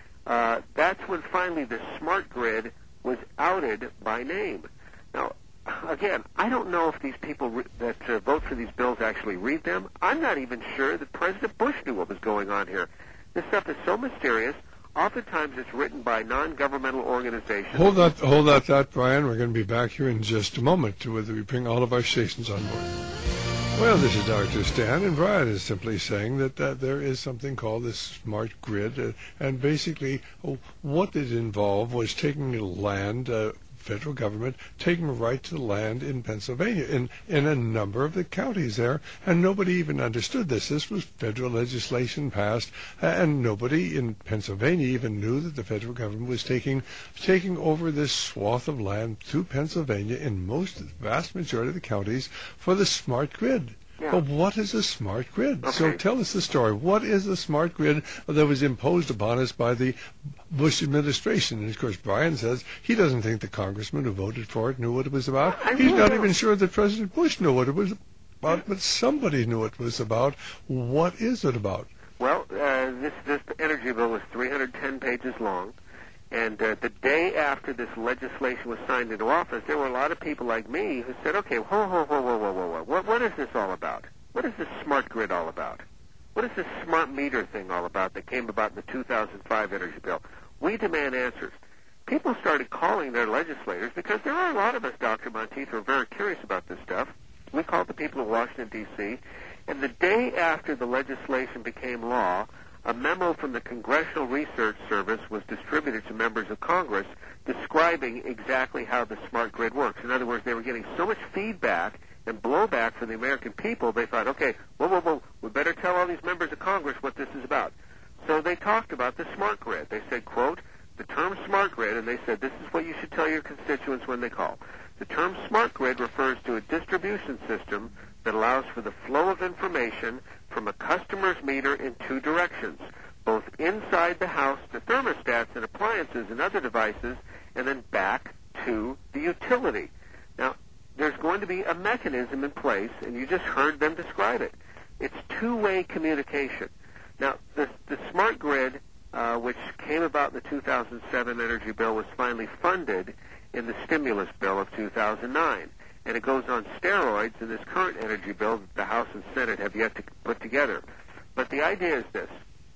That's when finally the smart grid was outed by name. Now, again, I don't know if these people that vote for these bills actually read them. I'm not even sure that President Bush knew what was going on here. This stuff is so mysterious. Oftentimes it's written by non-governmental organizations. Hold that, Brian. We're going to be back here in just a moment to whether we bring all of our stations on board. Well, this is Dr. Stan, and Brian is simply saying that there is something called the smart grid, and basically what it involved was taking the land, federal government, taking right to the land in Pennsylvania, in a number of the counties there, and nobody even understood this. This was federal legislation passed, and nobody in Pennsylvania even knew that the federal government was taking over this swath of land through Pennsylvania in the vast majority of the counties for the smart grid. Yeah. But what is a smart grid? Okay. So tell us the story. What is the smart grid that was imposed upon us by the Bush administration? And, of course, Brian says he doesn't think the congressman who voted for it knew what it was about. He's not even sure that President Bush knew what it was about, but somebody knew it was about. What is it about? Well, this energy bill was 310 pages long. And the day after this legislation was signed into office, there were a lot of people like me who said, okay, whoa. What is this all about? What is this smart grid all about? What is this smart meter thing all about that came about in the 2005 energy bill? We demand answers. People started calling their legislators because there are a lot of us, Dr. Monteith, who are very curious about this stuff. We called the people in Washington, D.C., and the day after the legislation became law, a memo from the Congressional Research Service was distributed to members of Congress describing exactly how the smart grid works. In other words, they were getting so much feedback and blowback from the American people, they thought, okay, whoa, we better tell all these members of Congress what this is about. So they talked about the smart grid. They said, quote, the term smart grid, and they said this is what you should tell your constituents when they call. The term smart grid refers to a distribution system that allows for the flow of information from a customer's meter in two directions, both inside the house to thermostats and appliances and other devices, and then back to the utility. Now, there's going to be a mechanism in place, and you just heard them describe it. It's two-way communication. Now, the smart grid, which came about in the 2007 energy bill, was finally funded in the stimulus bill of 2009. And it goes on steroids in this current energy bill that the House and Senate have yet to put together. But the idea is this.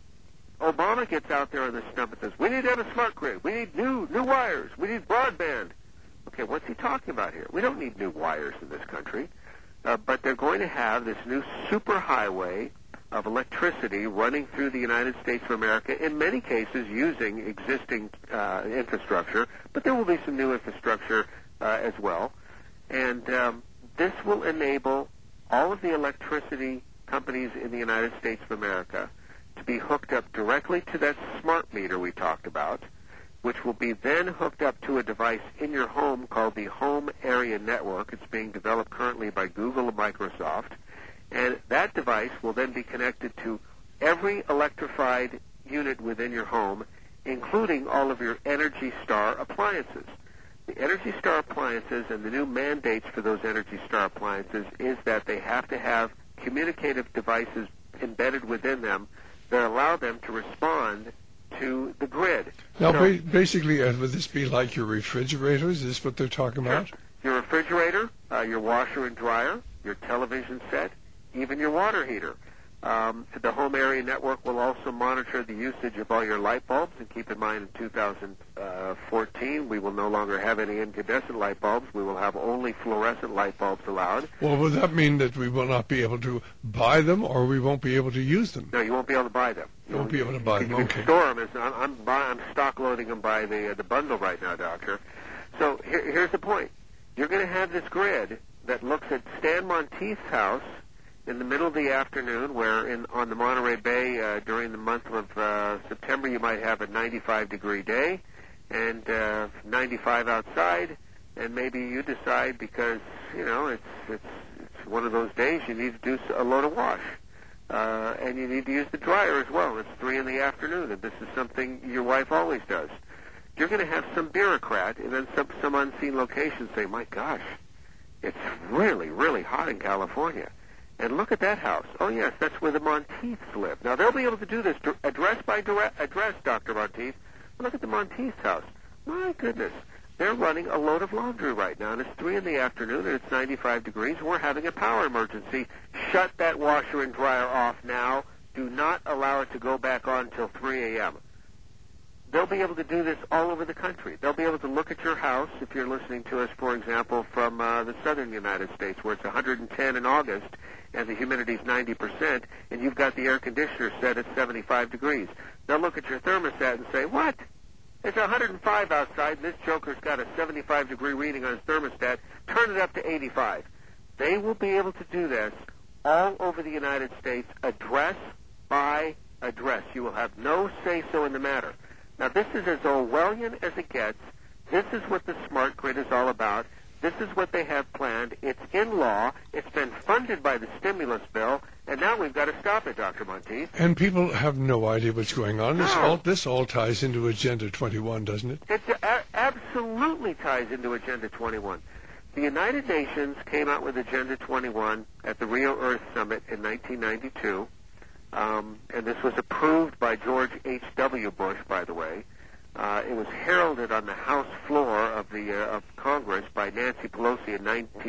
Obama gets out there on the stump and says, we need to have a smart grid. We need new wires. We need broadband. Okay, what's he talking about here? We don't need new wires in this country. But they're going to have this new superhighway of electricity running through the United States of America, in many cases using existing infrastructure. But there will be some new infrastructure as well. And this will enable all of the electricity companies in the United States of America to be hooked up directly to that smart meter we talked about, which will be then hooked up to a device in your home called the Home Area Network. It's being developed currently by Google and Microsoft. And that device will then be connected to every electrified unit within your home, including all of your Energy Star appliances. The Energy Star appliances and the new mandates for those Energy Star appliances is that they have to have communicative devices embedded within them that allow them to respond to the grid. Now, basically, would this be like your refrigerators? Is this what they're talking about? Your refrigerator, your washer and dryer, your television set, even your water heater. The Home Area Network will also monitor the usage of all your light bulbs, and keep in mind in 2014 we will no longer have any incandescent light bulbs. We will have only fluorescent light bulbs allowed. Well, would that mean that we will not be able to buy them, or we won't be able to use them? No, you won't be able to buy them. You won't be able to buy them. You can store them. I'm stock loading them by the bundle right now, Doctor. So here's the point. You're going to have this grid that looks at Stan Monteith's house in the middle of the afternoon, where on the Monterey Bay during the month of September you might have a 95-degree day and 95 outside, and maybe you decide because it's one of those days you need to do a load of wash, and you need to use the dryer as well. It's 3 in the afternoon, and this is something your wife always does. You're going to have some bureaucrat and then some unseen location say, "My gosh, it's really, really hot in California. And look at that house. Oh, yes, that's where the Monteiths live." Now, they'll be able to do this address by address, Dr. Monteith. Look at the Monteiths' house. My goodness. They're running a load of laundry right now, and it's 3 in the afternoon, and it's 95 degrees, and we're having a power emergency. Shut that washer and dryer off now. Do not allow it to go back on until 3 a.m. They'll be able to do this all over the country. They'll be able to look at your house, if you're listening to us, for example, from the southern United States, where it's 110 in August, and the humidity's 90%, and you've got the air conditioner set at 75 degrees. They'll look at your thermostat and say, "What? It's 105 outside, and this joker's got a 75-degree reading on his thermostat. Turn it up to 85. They will be able to do this all over the United States, address by address. You will have no say-so in the matter. Now, this is as Orwellian as it gets. This is what the smart grid is all about. This is what they have planned. It's in law. It's been funded by the stimulus bill, and now we've got to stop it, Dr. Monteith. And people have no idea what's going on. This all ties into Agenda 21, doesn't it? It absolutely ties into Agenda 21. The United Nations came out with Agenda 21 at the Rio Earth Summit in 1992, and this was approved by George H.W. Bush, by the way. It was heralded on the House floor of Congress by Nancy Pelosi in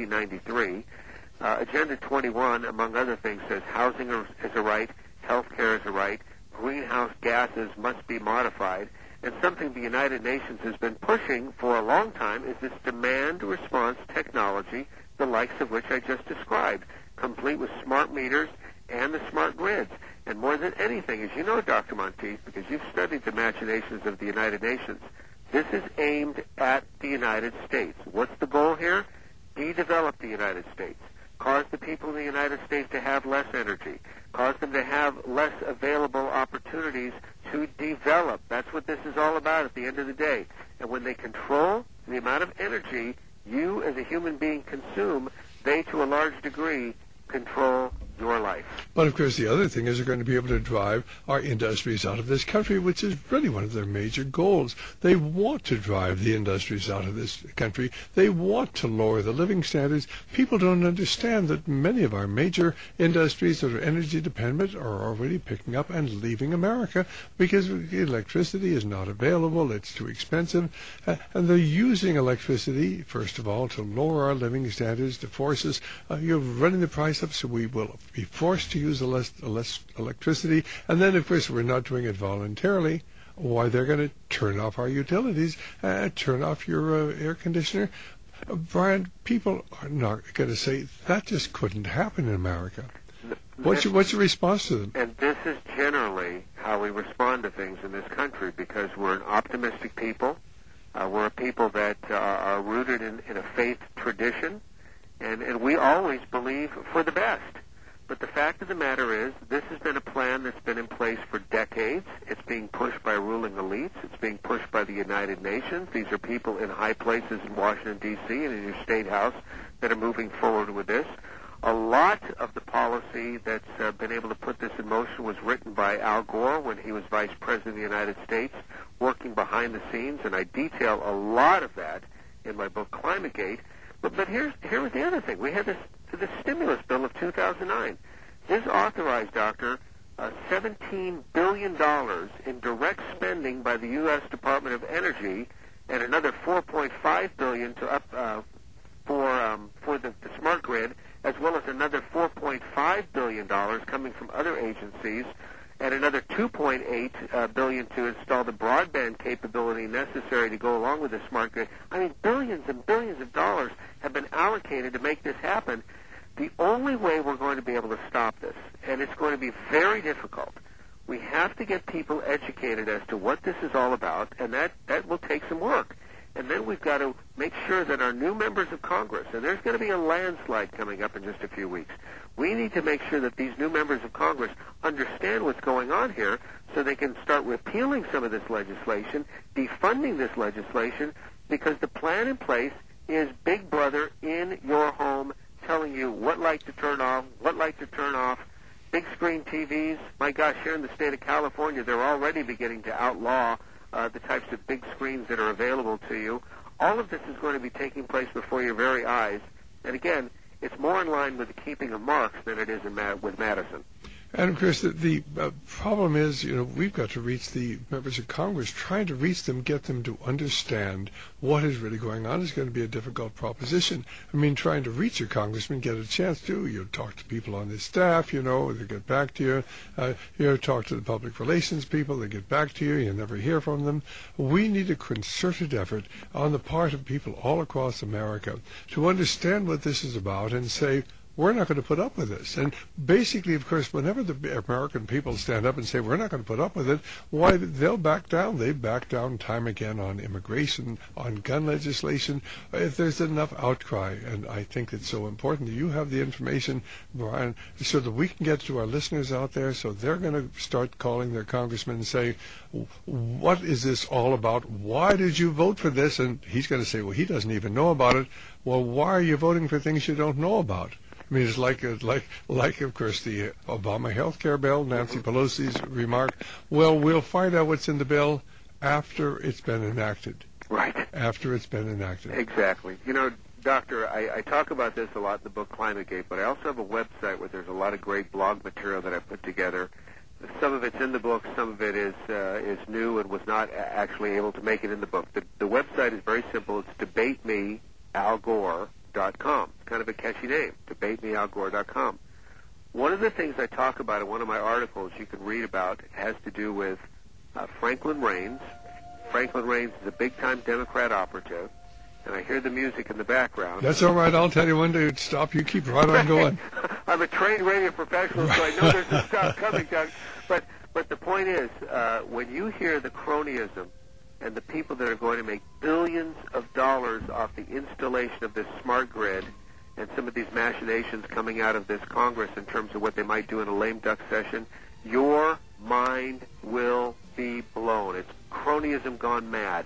1993. Agenda 21, among other things, says housing is a right, health care is a right, greenhouse gases must be modified, and something the United Nations has been pushing for a long time is this demand response technology, the likes of which I just described, complete with smart meters and the smart grids. And more than anything, as you know, Dr. Monteith, because you've studied the machinations of the United Nations, this is aimed at the United States. What's the goal here? De-develop the United States. Cause the people in the United States to have less energy. Cause them to have less available opportunities to develop. That's what this is all about at the end of the day. And when they control the amount of energy you as a human being consume, they, to a large degree, control your life. But, of course, the other thing is they're going to be able to drive our industries out of this country, which is really one of their major goals. They want to drive the industries out of this country. They want to lower the living standards. People don't understand that many of our major industries that are energy dependent are already picking up and leaving America because electricity is not available. It's too expensive. And they're using electricity, first of all, to lower our living standards, to force us. You're running the price up, so we will be forced to use less electricity. And then, of course, we're not doing it voluntarily. Why, they're going to turn off our utilities, turn off your air conditioner. Brian, people are not going to say, that just couldn't happen in America. What's your response to them? And this is generally how we respond to things in this country, because we're an optimistic people. We're a people that are rooted in a faith tradition, and we always believe for the best. But the fact of the matter is, this has been a plan that's been in place for politicians. These are people in high places in Washington, D.C. and in your state house that are moving forward with this. A lot of the policy that's been able to put this in motion was written by Al Gore when he was Vice President of the United States, working behind the scenes, and I detail a lot of that in my book, Climategate. But here was the other thing. We had this stimulus bill of 2009. This authorized, Doctor, $17 billion in direct spending by the U.S. Department of Energy, and another $4.5 billion to up for the smart grid, as well as another $4.5 billion coming from other agencies, and another $2.8 billion to install the broadband capability necessary to go along with the smart grid. I mean, billions and billions of dollars have been allocated to make this happen. The only way we're going to be able to stop this, and it's going to be very difficult, we have to get people educated as to what this is all about, and that will take some work. And then we've got to make sure that our new members of Congress, and there's going to be a landslide coming up in just a few weeks, we need to make sure that these new members of Congress understand what's going on here so they can start repealing some of this legislation, defunding this legislation, because the plan in place is Big Brother in your home telling you what light to turn on, what light to turn off. Big screen TVs, my gosh, here in the state of California, they're already beginning to outlaw the types of big screens that are available to you. All of this is going to be taking place before your very eyes. And again, it's more in line with the keeping of Marx than it is with Madison. And, of course, the problem is, we've got to reach the members of Congress. Trying to reach them, get them to understand what is really going on is going to be a difficult proposition. I mean, trying to reach a congressman, get a chance to, you talk to people on his staff, they get back to you. Talk to the public relations people, they get back to you, you never hear from them. We need a concerted effort on the part of people all across America to understand what this is about and say, we're not going to put up with this. And basically, of course, whenever the American people stand up and say, we're not going to put up with it, why, they'll back down. They back down time again on immigration, on gun legislation, if there's enough outcry. And I think it's so important that you have the information, Brian, so that we can get to our listeners out there, so they're going to start calling their congressman and say, what is this all about? Why did you vote for this? And he's going to say, well, he doesn't even know about it. Well, why are you voting for things you don't know about? I mean, it's like of course, the Obama health care bill, Nancy Pelosi's remark, well, we'll find out what's in the bill after it's been enacted. Right. After it's been enacted. Exactly. Doctor, I talk about this a lot in the book Climategate, but I also have a website where there's a lot of great blog material that I put together. Some of it's in the book, some of it is new and was not actually able to make it in the book. The website is very simple. It's debatemealgore.com. It's kind of a catchy name, debatemealgore.com. One of the things I talk about in one of my articles you can read about has to do with Franklin Raines. Franklin Raines is a big-time Democrat operative, and I hear the music in the background. That's all right. I'll tell you when to stop. You keep right on going. I'm a trained radio professional, so I know there's some stuff coming, Doug. But the point is, when you hear the cronyism and the people that are going to make billions of dollars off the installation of this smart grid and some of these machinations coming out of this Congress in terms of what they might do in a lame duck session, your mind will be blown. It's cronyism gone mad.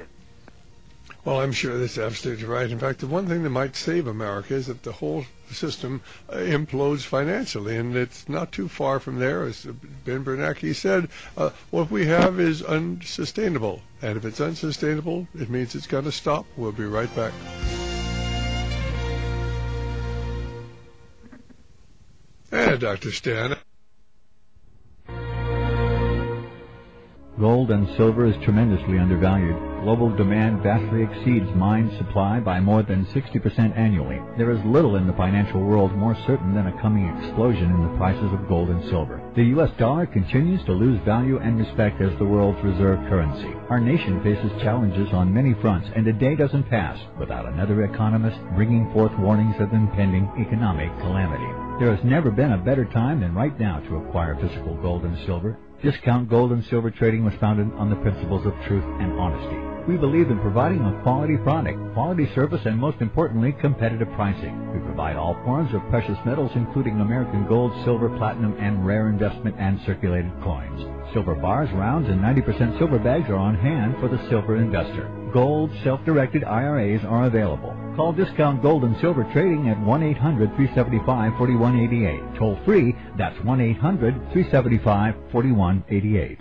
Well, I'm sure that's absolutely right. In fact, the one thing that might save America is if the whole system implodes financially, and it's not too far from there. As Ben Bernanke said, what we have is unsustainable, and if it's unsustainable, it means it's going to stop. We'll be right back. And Dr. Stan. Gold and silver is tremendously undervalued. Global demand vastly exceeds mine supply by more than 60% annually. There is little in the financial world more certain than a coming explosion in the prices of gold and silver. The U.S. dollar continues to lose value and respect as the world's reserve currency. Our nation faces challenges on many fronts, and a day doesn't pass without another economist bringing forth warnings of impending economic calamity. There has never been a better time than right now to acquire physical gold and silver. Discount Gold and Silver Trading was founded on the principles of truth and honesty. We believe in providing a quality product, quality service, and most importantly, competitive pricing. We provide all forms of precious metals, including American gold, silver, platinum, and rare investment and circulated coins. Silver bars, rounds, and 90% silver bags are on hand for the silver investor. Gold self-directed IRAs are available. Call Discount Gold and Silver Trading at 1-800-375-4188. Toll free, that's 1-800-375-4188.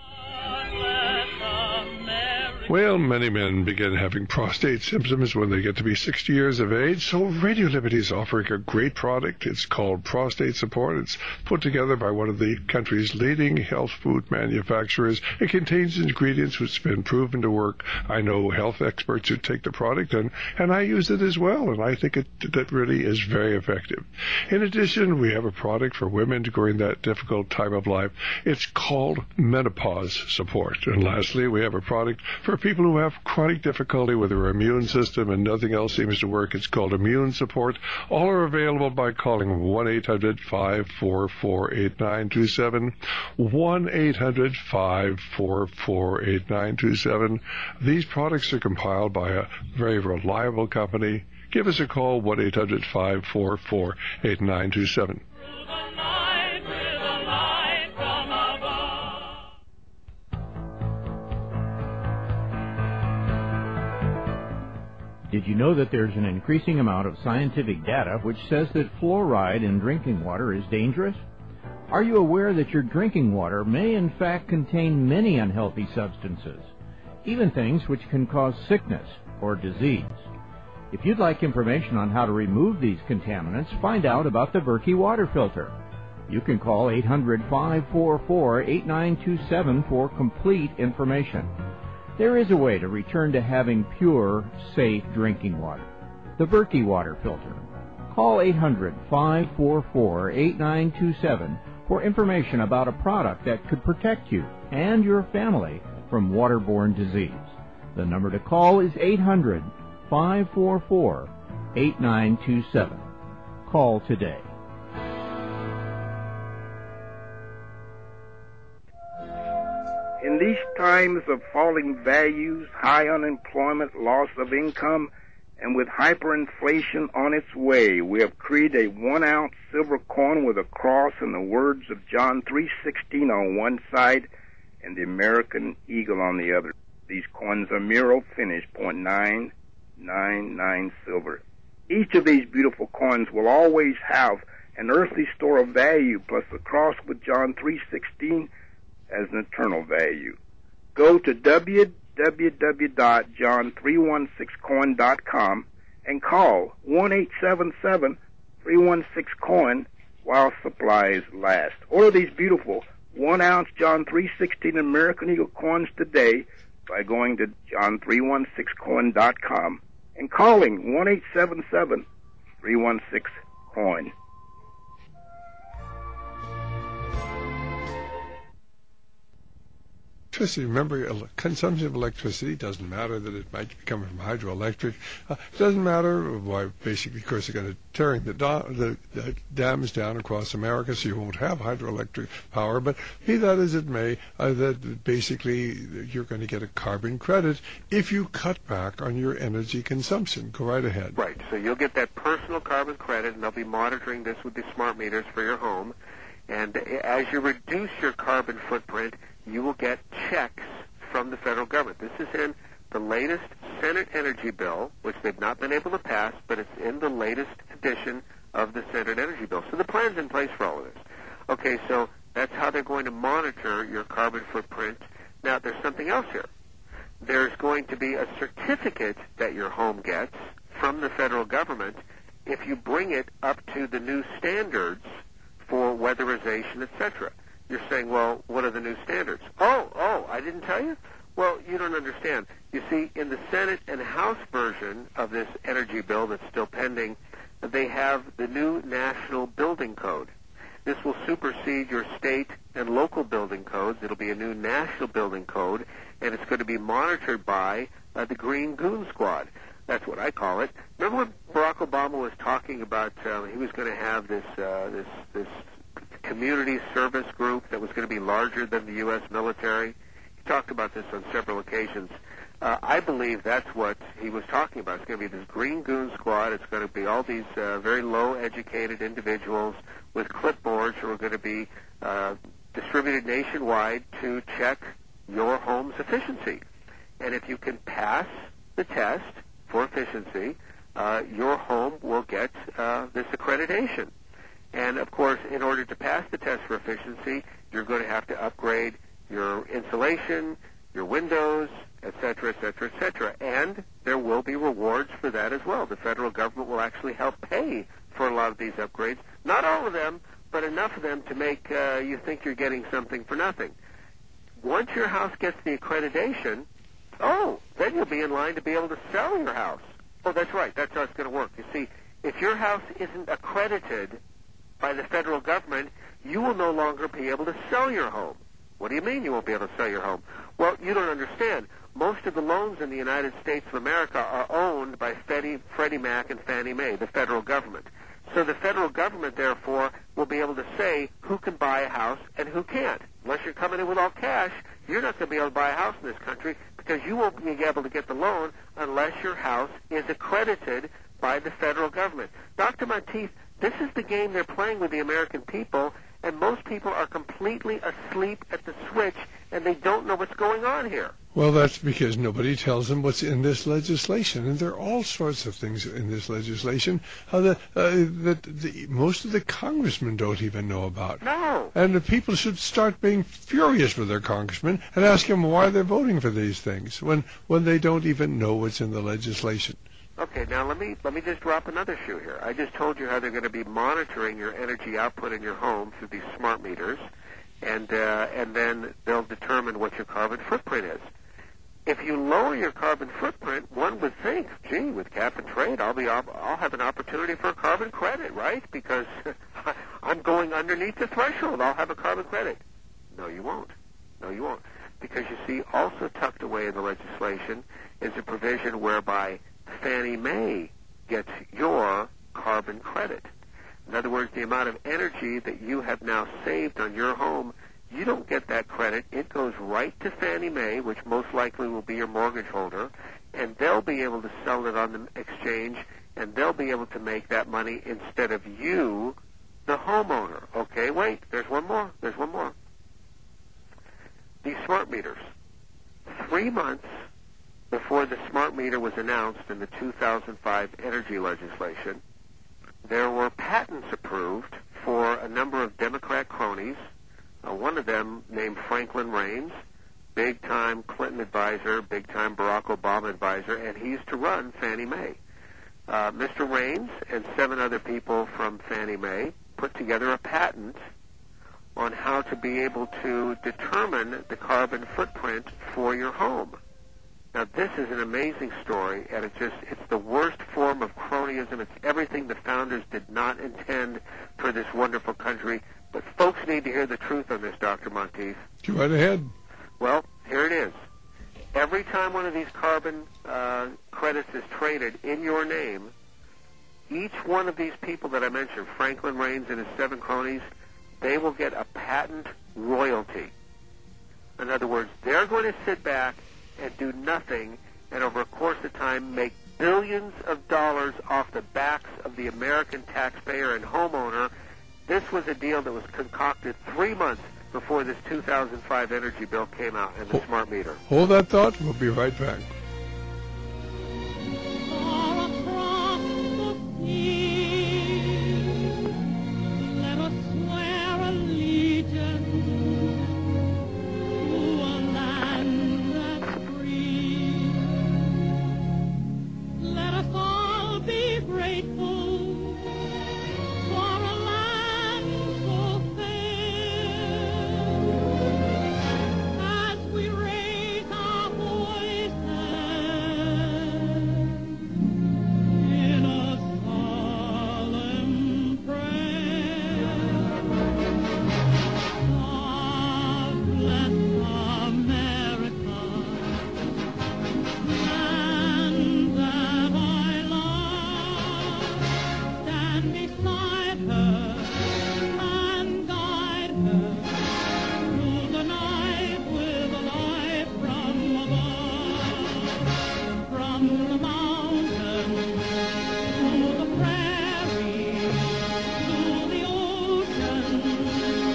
Well, many men begin having prostate symptoms when they get to be 60 years of age, so Radio Liberty is offering a great product. It's called Prostate Support. It's put together by one of the country's leading health food manufacturers. It contains ingredients which have been proven to work. I know health experts who take the product, and I use it as well, and I think that really is very effective. In addition, we have a product for women during that difficult time of life. It's called Menopause Support. And lastly, we have a product for people who have chronic difficulty with their immune system and nothing else seems to work. It's called Immune Support. All are available by calling 1-800-544-8927, 1-800-544-8927. These products are compiled by a very reliable company. Give us a call, 1-800-544-8927. Did you know that there's an increasing amount of scientific data which says that fluoride in drinking water is dangerous? Are you aware that your drinking water may in fact contain many unhealthy substances, even things which can cause sickness or disease? If you'd like information on how to remove these contaminants, find out about the Berkey water filter. You can call 800-544-8927 for complete information. There is a way to return to having pure, safe drinking water. The Berkey water filter. Call 800-544-8927 for information about a product that could protect you and your family from waterborne disease. The number to call is 800-544-8927. Call today. In these times of falling values, high unemployment, loss of income, and with hyperinflation on its way, we have created a 1-ounce silver coin with a cross and the words of John 3:16 on one side and the American eagle on the other. These coins are Miro finished, 0.999 silver. Each of these beautiful coins will always have an earthly store of value plus the cross with John 3:16 as an eternal value. Go to www.john316coin.com and call 1-877-316-COIN while supplies last. Order these beautiful 1-ounce John 3:16 American Eagle coins today by going to john316coin.com and calling 1-877-316-COIN. Electricity. Remember, consumption of electricity doesn't matter that it might be coming from hydroelectric. It doesn't matter why. Basically, of course, they're going to tearing the dams down across America, so you won't have hydroelectric power. But be that as it may, that basically you're going to get a carbon credit if you cut back on your energy consumption. Go right ahead. Right. So you'll get that personal carbon credit, and they'll be monitoring this with the smart meters for your home. And as you reduce your carbon footprint, you will get checks from the federal government. This is in the latest Senate energy bill, which they've not been able to pass, but it's in the latest edition of the Senate energy bill. So the plan's in place for all of this. Okay, so that's how they're going to monitor your carbon footprint. Now, there's something else here. There's going to be a certificate that your home gets from the federal government if you bring it up to the new standards for weatherization, etc. You're saying, well, what are the new standards? Oh, I didn't tell you? Well, you don't understand. You see, in the Senate and House version of this energy bill that's still pending, they have the new National Building Code. This will supersede your state and local building codes. It'll be a new National Building Code, and it's going to be monitored by the Green Goon Squad. That's what I call it. Remember when Barack Obama was talking about he was going to have this community service group that was going to be larger than the U.S. military? He talked about this on several occasions. I believe that's what he was talking about. It's going to be this Green Goon Squad. It's going to be all these very low-educated individuals with clipboards who are going to be distributed nationwide to check your home's efficiency. And if you can pass the test for efficiency, your home will get this accreditation. And, of course, in order to pass the test for efficiency, you're going to have to upgrade your insulation, your windows, et cetera, et cetera, et cetera. And there will be rewards for that as well. The federal government will actually help pay for a lot of these upgrades. Not all of them, but enough of them to make you think you're getting something for nothing. Once your house gets the accreditation, then you'll be in line to be able to sell your house. Oh, that's right. That's how it's going to work. You see, if your house isn't accredited by the federal government, you will no longer be able to sell your home. What do you mean you won't be able to sell your home? Well, you don't understand. Most of the loans in the United States of America are owned by Freddie Mac and Fannie Mae, the federal government. So the federal government, therefore, will be able to say who can buy a house and who can't. Unless you're coming in with all cash, you're not going to be able to buy a house in this country because you won't be able to get the loan unless your house is accredited by the federal government. Dr. Monteith, this is the game they're playing with the American people, and most people are completely asleep at the switch, and they don't know what's going on here. Well, that's because nobody tells them what's in this legislation, and there are all sorts of things in this legislation that most of the congressmen don't even know about. No. And the people should start being furious with their congressmen and ask them why they're voting for these things when they don't even know what's in the legislation. Okay, now let me just drop another shoe here. I just told you how they're going to be monitoring your energy output in your home through these smart meters, and then they'll determine what your carbon footprint is. If you lower your carbon footprint, one would think, gee, with cap and trade, I'll have an opportunity for a carbon credit, right? Because I'm going underneath the threshold. I'll have a carbon credit. No, you won't. No, you won't. Because you see, also tucked away in the legislation is a provision whereby Fannie Mae gets your carbon credit. In other words, the amount of energy that you have now saved on your home, you don't get that credit. It goes right to Fannie Mae, which most likely will be your mortgage holder, and they'll be able to sell it on the exchange, and they'll be able to make that money instead of you, the homeowner. Okay, wait, there's one more. These smart meters. 3 months before the smart meter was announced in the 2005 energy legislation, there were patents approved for a number of Democrat cronies. One of them named Franklin Raines, big-time Clinton advisor, big-time Barack Obama advisor, and he's to run Fannie Mae. Mr. Raines and 7 other people from Fannie Mae put together a patent on how to be able to determine the carbon footprint for your home. Now, this is an amazing story, and it's the worst form of cronyism. It's everything the founders did not intend for this wonderful country. But folks need to hear the truth on this, Dr. Monteith. Go right ahead. Well, here it is. Every time one of these carbon credits is traded in your name, each one of these people that I mentioned, Franklin Raines and his 7 cronies, they will get a patent royalty. In other words, they're going to sit back and do nothing, and over a course of time make billions of dollars off the backs of the American taxpayer and homeowner. This was a deal that was concocted 3 months before this 2005 energy bill came out and the smart meter. Hold that thought. We'll be right back.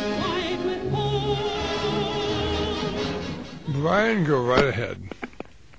Brian, go right ahead.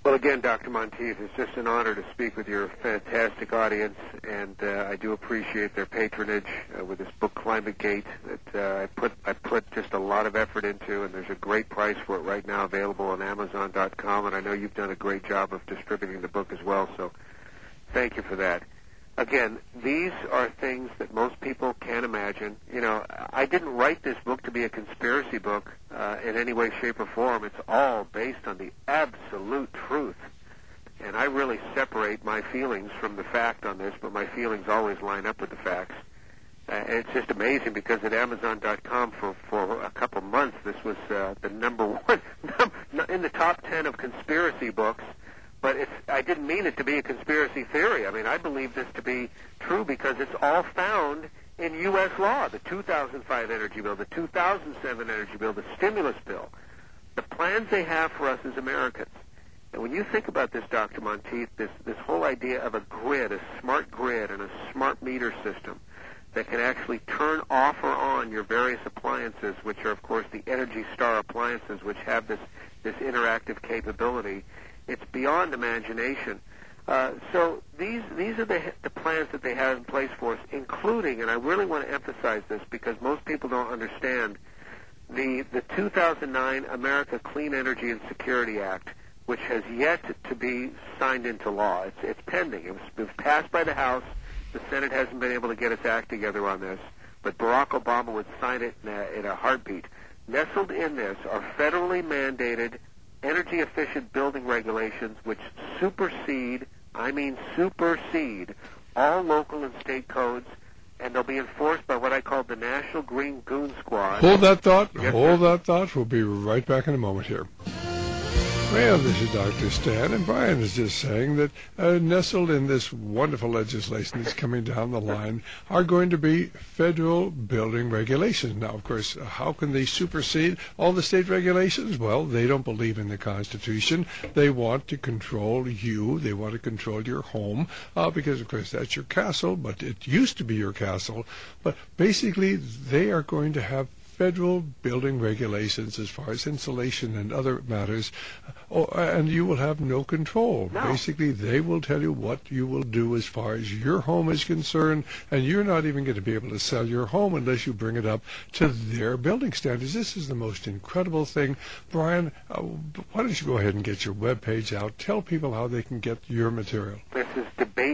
Well, again, Dr. Monteith, it's just an honor to speak with your fantastic audience, and I do appreciate their patronage with this book, Climate Gate, that I put just a lot of effort into, and there's a great price for it right now available on Amazon.com, and I know you've done a great job of distributing the book as well, so thank you for that. Again, these are things that most people can't imagine. You know, I didn't write this book to be a conspiracy book in any way, shape, or form. It's all based on the absolute truth. And I really separate my feelings from the fact on this, but my feelings always line up with the facts. It's just amazing because at Amazon.com for a couple months, this was the number one in the top 10 of conspiracy books. But I didn't mean it to be a conspiracy theory. I mean, I believe this to be true because it's all found in U.S. law. The 2005 Energy Bill, the 2007 Energy Bill, the stimulus bill, the plans they have for us as Americans. And when you think about this, Dr. Monteith, this whole idea of a grid, a smart grid, and a smart meter system that can actually turn off or on your various appliances, which are, of course, the Energy Star appliances, which have this interactive capability, it's beyond imagination. So these are the plans that they have in place for us, including, and I really want to emphasize this because most people don't understand, the 2009 America Clean Energy and Security Act, which has yet to be signed into law. It's pending. It was passed by the House. The Senate hasn't been able to get its act together on this, but Barack Obama would sign it in a heartbeat. Nestled in this are federally mandated energy-efficient building regulations which supersede all local and state codes, and they'll be enforced by what I call the National Green Goon Squad. Hold that thought. Yes, Hold that thought. We'll be right back in a moment here. Well, this is Dr. Stan, and Brian is just saying that nestled in this wonderful legislation that's coming down the line are going to be federal building regulations. Now, of course, how can they supersede all the state regulations? Well, they don't believe in the Constitution. They want to control you. They want to control your home because, of course, that's your castle, but it used to be your castle. But basically, they are going to have federal building regulations as far as insulation and other matters, and you will have no control. No. Basically, they will tell you what you will do as far as your home is concerned, and you're not even going to be able to sell your home unless you bring it up to their building standards. This is the most incredible thing. Brian, why don't you go ahead and get your webpage out. Tell people how they can get your material. This is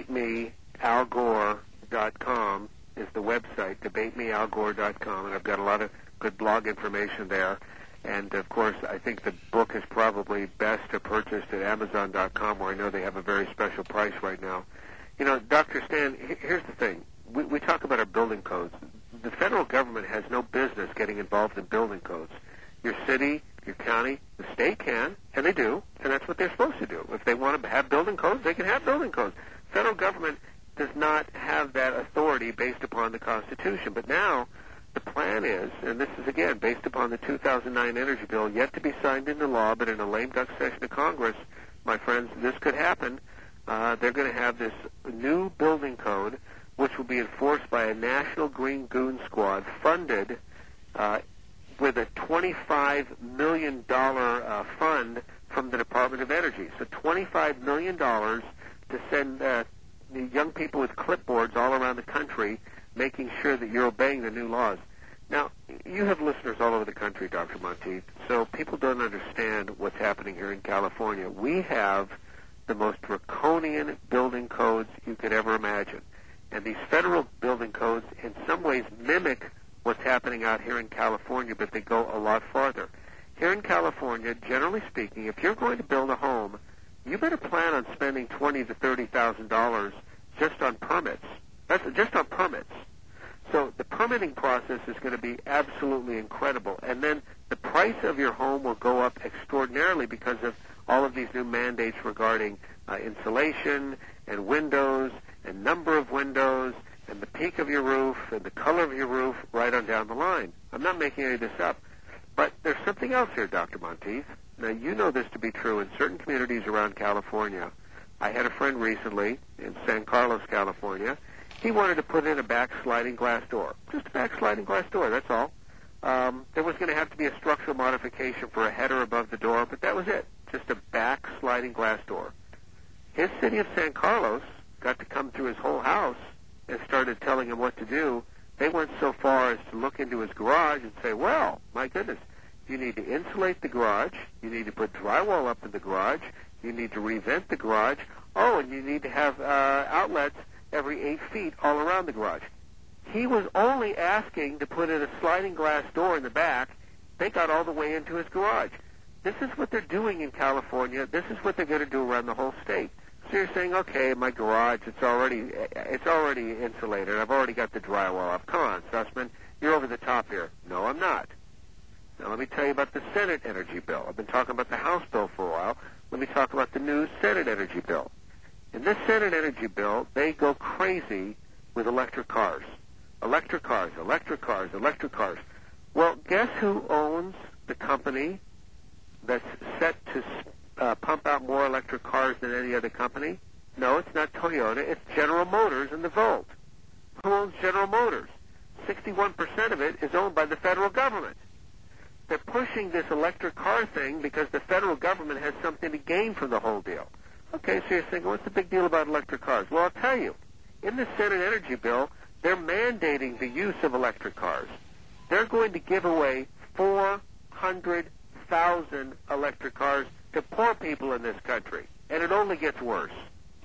debatemealgore.com is the website, debatemealgore.com, and I've got a lot of good blog information there. And, of course, I think the book is probably best to purchase at Amazon.com, where I know they have a very special price right now. You know, Dr. Stan, here's the thing. We talk about our building codes. The federal government has no business getting involved in building codes. Your city, your county, the state can, and they do, and that's what they're supposed to do. If they want to have building codes, they can have building codes. Federal government does not have that authority based upon the Constitution. But now the plan is, and this is, again, based upon the 2009 Energy Bill, yet to be signed into law, but in a lame duck session of Congress, my friends, this could happen. They're going to have this new building code, which will be enforced by a National Green Goon Squad funded with a $25 million fund from the Department of Energy. So $25 million to send young people with clipboards all around the country, making sure that you're obeying the new laws. Now, you have listeners all over the country, Dr. Monteith, so people don't understand what's happening here in California. We have the most draconian building codes you could ever imagine. And these federal building codes in some ways mimic what's happening out here in California, but they go a lot farther. Here in California, generally speaking, if you're going to build a home, you better plan on spending $20,000 to $30,000 just on permits. That's just on permits. So the permitting process is going to be absolutely incredible. And then the price of your home will go up extraordinarily because of all of these new mandates regarding insulation and windows and number of windows and the peak of your roof and the color of your roof right on down the line. I'm not making any of this up. But there's something else here, Dr. Monteith. Now, you know this to be true in certain communities around California. I had a friend recently in San Carlos, California. He wanted to put in a backsliding glass door. Just a backsliding glass door, that's all. There was going to have to be a structural modification for a header above the door, but that was it, just a back sliding glass door. His city of San Carlos got to come through his whole house and started telling him what to do. They went so far as to look into his garage and say, well, my goodness, you need to insulate the garage, you need to put drywall up in the garage, you need to revent the garage, and you need to have outlets every 8 feet all around the garage. He was only asking to put in a sliding glass door in the back. They got all the way into his garage. This is what they're doing in California. This is what they're going to do around the whole state. So you're saying, okay, my garage, it's already insulated. I've already got the drywall up. Come on, Sussman, you're over the top here. No, I'm not. Now let me tell you about the Senate energy bill. I've been talking about the House bill for a while. Let me talk about the new Senate energy bill. In this Senate energy bill, they go crazy with electric cars. Electric cars, electric cars, electric cars. Well, guess who owns the company that's set to pump out more electric cars than any other company? No, it's not Toyota. It's General Motors and the Volt. Who owns General Motors? 61% of it is owned by the federal government. They're pushing this electric car thing because the federal government has something to gain from the whole deal. Okay, so you're saying, what's the big deal about electric cars? Well, I'll tell you. In the Senate energy bill, they're mandating the use of electric cars. They're going to give away 400,000 electric cars to poor people in this country, and it only gets worse.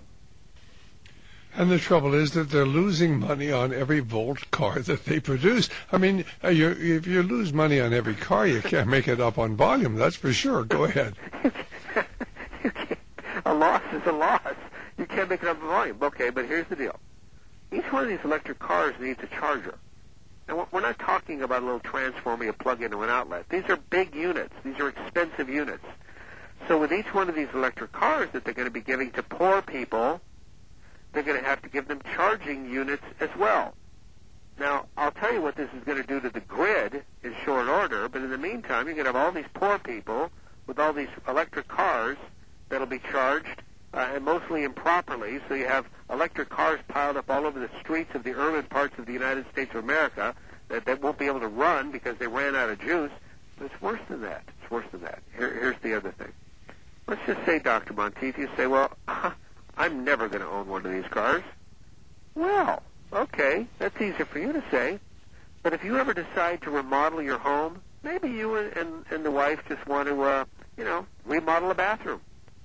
And the trouble is that they're losing money on every Volt car that they produce. I mean, if you lose money on every car, you can't make it up on volume, that's for sure. Go ahead. A loss is a loss. You can't make it up on volume. Okay, but here's the deal. Each one of these electric cars needs a charger. And we're not talking about a little transformer you plug into an outlet. These are big units. These are expensive units. So with each one of these electric cars that they're going to be giving to poor people, they're going to have to give them charging units as well. Now, I'll tell you what this is going to do to the grid in short order, but in the meantime, you're going to have all these poor people with all these electric cars that'll be charged, and mostly improperly. So you have electric cars piled up all over the streets of the urban parts of the United States of America that won't be able to run because they ran out of juice. But it's worse than that. It's worse than that. Here's the other thing. Let's just say, Dr. Monteith, you say, well, I'm never going to own one of these cars. Well, okay, that's easier for you to say. But if you ever decide to remodel your home, maybe you and the wife just want to, remodel a bathroom.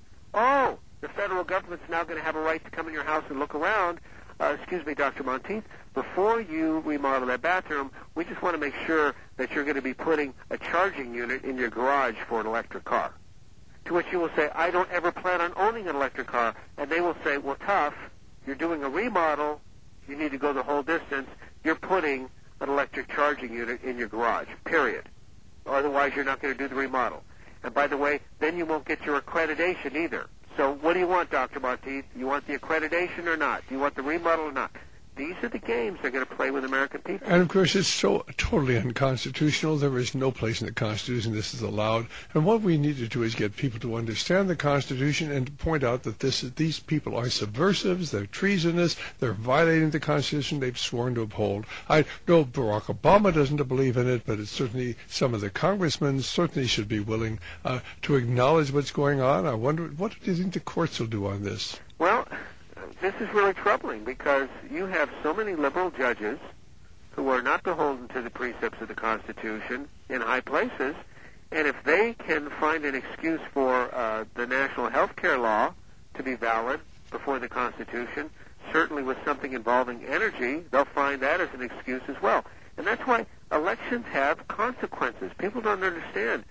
Oh, the federal government's now going to have a right to come in your house and look around. Excuse me, Dr. Monteith, before you remodel that bathroom, we just want to make sure that you're going to be putting a charging unit in your garage for an electric car. To which you will say, I don't ever plan on owning an electric car. And they will say, well, tough, you're doing a remodel, you need to go the whole distance, you're putting an electric charging unit in your garage, period. Otherwise, you're not going to do the remodel. And by the way, then you won't get your accreditation either. So what do you want, Dr. Monteith? You want the accreditation or not? Do you want the remodel or not? These are the games they're going to play with American people. And, of course, it's so totally unconstitutional. There is no place in the Constitution this is allowed. And what we need to do is get people to understand the Constitution and to point out that these people are subversives, they're treasonous, they're violating the Constitution they've sworn to uphold. I know Barack Obama doesn't believe in it, but it's certainly some of the congressmen certainly should be willing to acknowledge what's going on. I wonder, what do you think the courts will do on this? Well, this is really troubling because you have so many liberal judges who are not beholden to the precepts of the Constitution in high places, and if they can find an excuse for the national health care law to be valid before the Constitution, certainly with something involving energy, they'll find that as an excuse as well. And that's why elections have consequences. People don't understand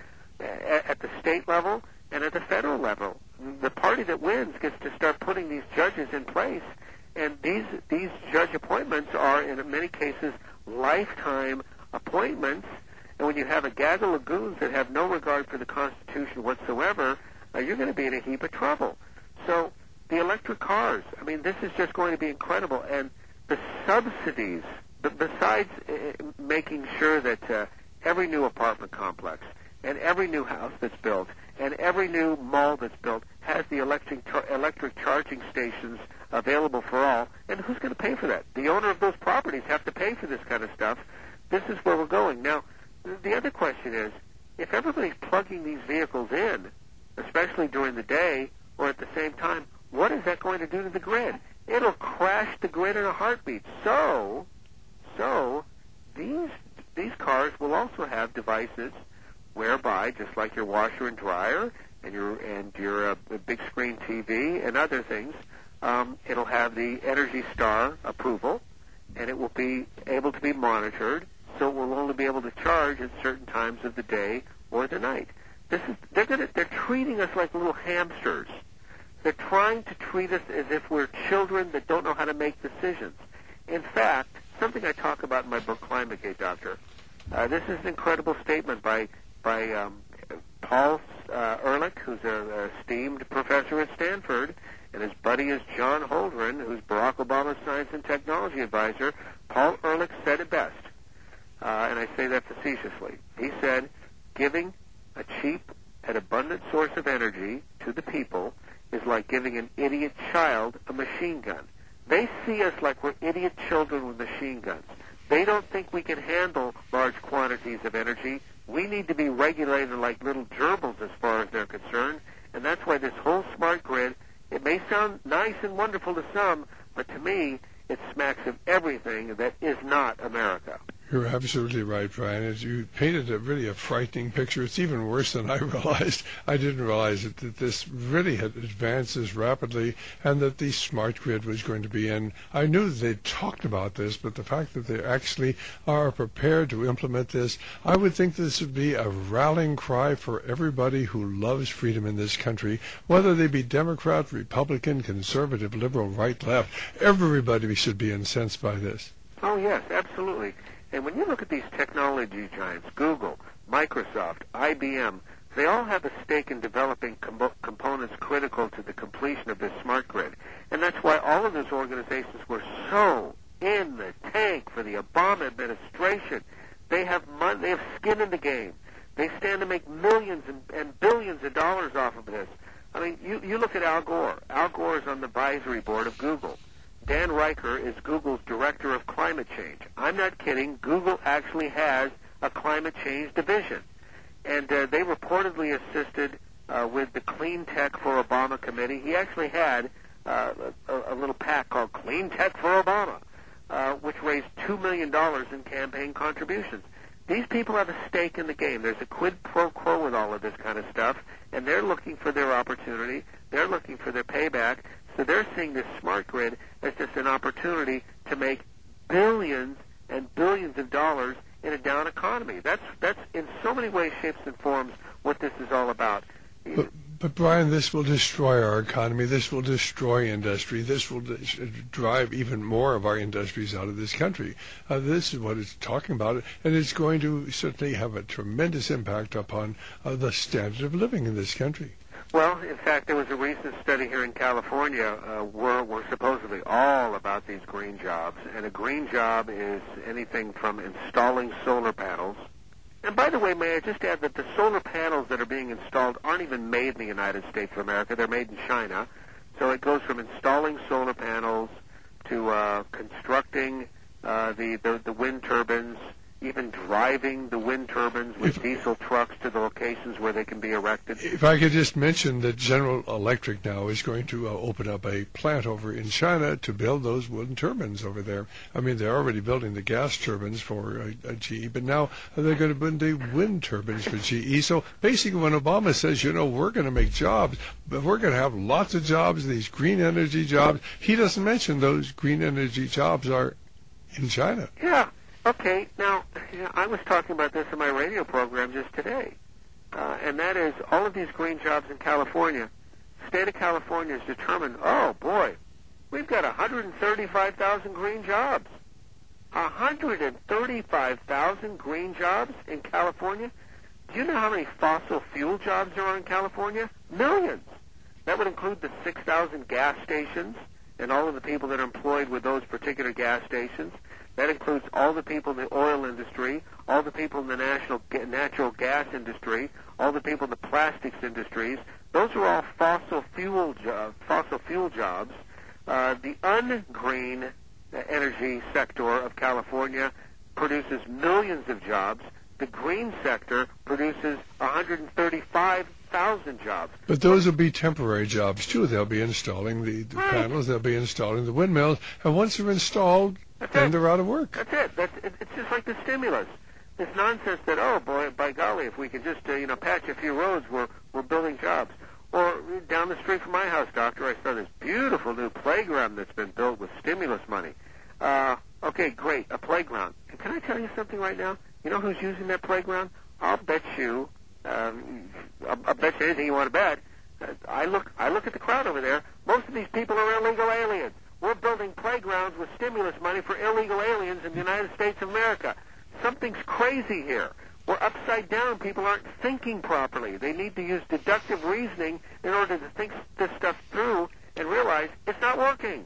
at the state level and at the federal level. The party that wins gets to start putting these judges in place, and these judge appointments are, in many cases, lifetime appointments. And when you have a gaggle of goons that have no regard for the Constitution whatsoever, you're going to be in a heap of trouble. So the electric cars, I mean, this is just going to be incredible. And the subsidies, besides making sure that every new apartment complex and every new house that's built and every new mall that's built has the electric charging stations available for all. And who's going to pay for that? The owner of those properties have to pay for this kind of stuff. This is where we're going. Now, the other question is, if everybody's plugging these vehicles in, especially during the day or at the same time, what is that going to do to the grid? It'll crash the grid in a heartbeat. So these cars will also have devices whereby, just like your washer and dryer and your big screen TV and other things, it'll have the Energy Star approval, and it will be able to be monitored, so it will only be able to charge at certain times of the day or the night. They're treating us like little hamsters. They're trying to treat us as if we're children that don't know how to make decisions. In fact, something I talk about in my book, Climategate, Doctor. This is an incredible statement by Paul Ehrlich, who's an esteemed professor at Stanford, and his buddy is John Holdren, who's Barack Obama's science and technology advisor. Paul Ehrlich said it best, and I say that facetiously. He said, giving a cheap and abundant source of energy to the people is like giving an idiot child a machine gun. They see us like we're idiot children with machine guns. They don't think we can handle large quantities of energy. We need to be regulated like little gerbils as far as they're concerned, and that's why this whole smart grid, it may sound nice and wonderful to some, but to me, it smacks of everything that is not America. You're absolutely right, Brian. You painted really a frightening picture. It's even worse than I realized. I didn't realize that this really had advanced as rapidly and that the smart grid was going to be in. I knew that they'd talked about this, but the fact that they actually are prepared to implement this, I would think this would be a rallying cry for everybody who loves freedom in this country, whether they be Democrat, Republican, conservative, liberal, right, left. Everybody should be incensed by this. Oh, yes, absolutely. And when you look at these technology giants, Google, Microsoft, IBM, they all have a stake in developing components critical to the completion of this smart grid. And that's why all of those organizations were so in the tank for the Obama administration. They have money, they have skin in the game. They stand to make millions and billions of dollars off of this. I mean, you look at Al Gore. Al Gore is on the advisory board of Google. Dan Riker is Google's director of climate change. I'm not kidding. Google actually has a climate change division. And they reportedly assisted with the Clean Tech for Obama committee. He actually had a little PAC called Clean Tech for Obama, which raised $2 million in campaign contributions. These people have a stake in the game. There's a quid pro quo with all of this kind of stuff, and they're looking for their opportunity. They're looking for their payback. So they're seeing this smart grid as just an opportunity to make billions and billions of dollars in a down economy. That's in so many ways, shapes, and forms what this is all about. But Brian, this will destroy our economy. This will destroy industry. This will drive even more of our industries out of this country. This is what it's talking about, and it's going to certainly have a tremendous impact upon the standard of living in this country. Well, in fact, there was a recent study here in California where we're supposedly all about these green jobs. And a green job is anything from installing solar panels. And by the way, may I just add that the solar panels that are being installed aren't even made in the United States of America. They're made in China. So it goes from installing solar panels to constructing the wind turbines, even driving the wind turbines with diesel trucks to the locations where they can be erected. If I could just mention that General Electric now is going to open up a plant over in China to build those wind turbines over there. I mean, they're already building the gas turbines for GE, but now they're going to build the wind turbines for GE. So basically when Obama says, you know, we're going to make jobs, but we're going to have lots of jobs, these green energy jobs, he doesn't mention those green energy jobs are in China. Yeah. Okay, now, I was talking about this in my radio program just today, and that is all of these green jobs in California. State of California has determined, oh, boy, we've got 135,000 green jobs. 135,000 green jobs in California? Do you know how many fossil fuel jobs there are in California? Millions. That would include the 6,000 gas stations and all of the people that are employed with those particular gas stations. That includes all the people in the oil industry, all the people in the natural gas industry, all the people in the plastics industries. Those are all fossil fuel jobs. The ungreen energy sector of California produces millions of jobs, The green sector produces 135,000 jobs. But those will be temporary jobs, too. They'll be installing the panels, they'll be installing the windmills, and once they're installed, then they're out of work. That's it. It's just like the stimulus. This nonsense that, oh, boy, by golly, if we could just, patch a few roads, we're building jobs. Or down the street from my house, Doctor, I saw this beautiful new playground that's been built with stimulus money. Okay, great, a playground. And can I tell you something right now? You know who's using that playground? I'll bet you anything you want to bet. I look at the crowd over there. Most of these people are illegal aliens. We're building playgrounds with stimulus money for illegal aliens in the United States of America. Something's crazy here. We're upside down. People aren't thinking properly. They need to use deductive reasoning in order to think this stuff through and realize it's not working.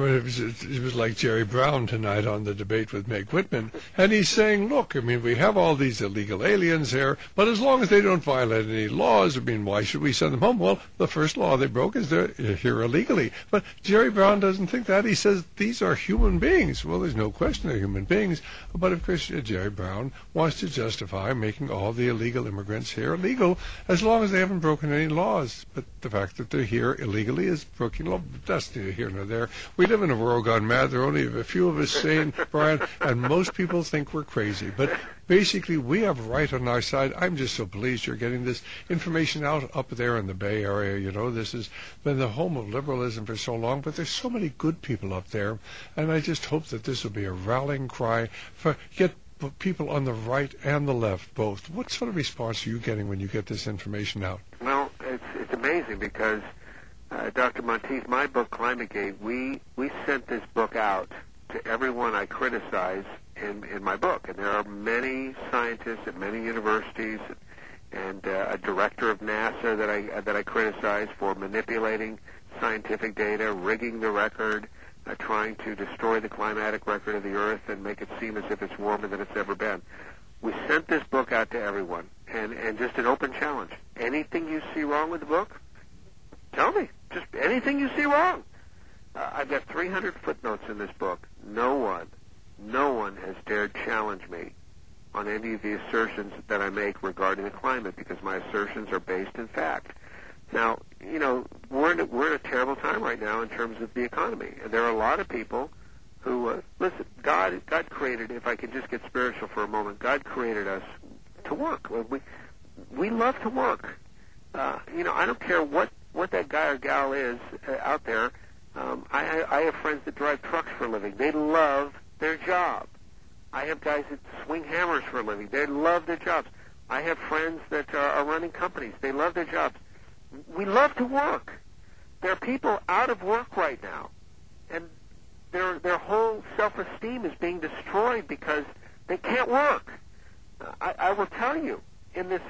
It was like Jerry Brown tonight on the debate with Meg Whitman, and he's saying, look, we have all these illegal aliens here, but as long as they don't violate any laws, why should we send them home? Well, the first law they broke is they're here illegally. But Jerry Brown doesn't think that. He says these are human beings. Well, there's no question they're human beings, but of course Jerry Brown wants to justify making all the illegal immigrants here illegal as long as they haven't broken any laws. But the fact that they're here illegally is breaking law. That's neither here nor there. We live in a world gone mad. There are only a few of us sane, Brian, and most people think we're crazy. But basically, we have right on our side. I'm just so pleased you're getting this information out up there in the Bay Area. This has been the home of liberalism for so long, but there's so many good people up there, and I just hope that this will be a rallying cry for get people on the right and the left both. What sort of response are you getting when you get this information out? Well, it's amazing because Dr. Monteith, my book, Climategate, we sent this book out to everyone I criticize in my book. And there are many scientists at many universities and a director of NASA that I criticize for manipulating scientific data, rigging the record, trying to destroy the climatic record of the Earth and make it seem as if it's warmer than it's ever been. We sent this book out to everyone, and just an open challenge. Anything you see wrong with the book, tell me. Just anything you see wrong. I've got 300 footnotes in this book. No one has dared challenge me on any of the assertions that I make regarding the climate because my assertions are based in fact. Now, we're in a terrible time right now in terms of the economy. And there are a lot of people who, listen, God created, if I can just get spiritual for a moment, God created us to work. We love to work. I don't care what that guy or gal is out there. I have friends that drive trucks for a living. They love their job. I have guys that swing hammers for a living. They love their jobs. I have friends that are running companies. They love their jobs. We love to work. There are people out of work right now, and their whole self-esteem is being destroyed because they can't work. I will tell you, in this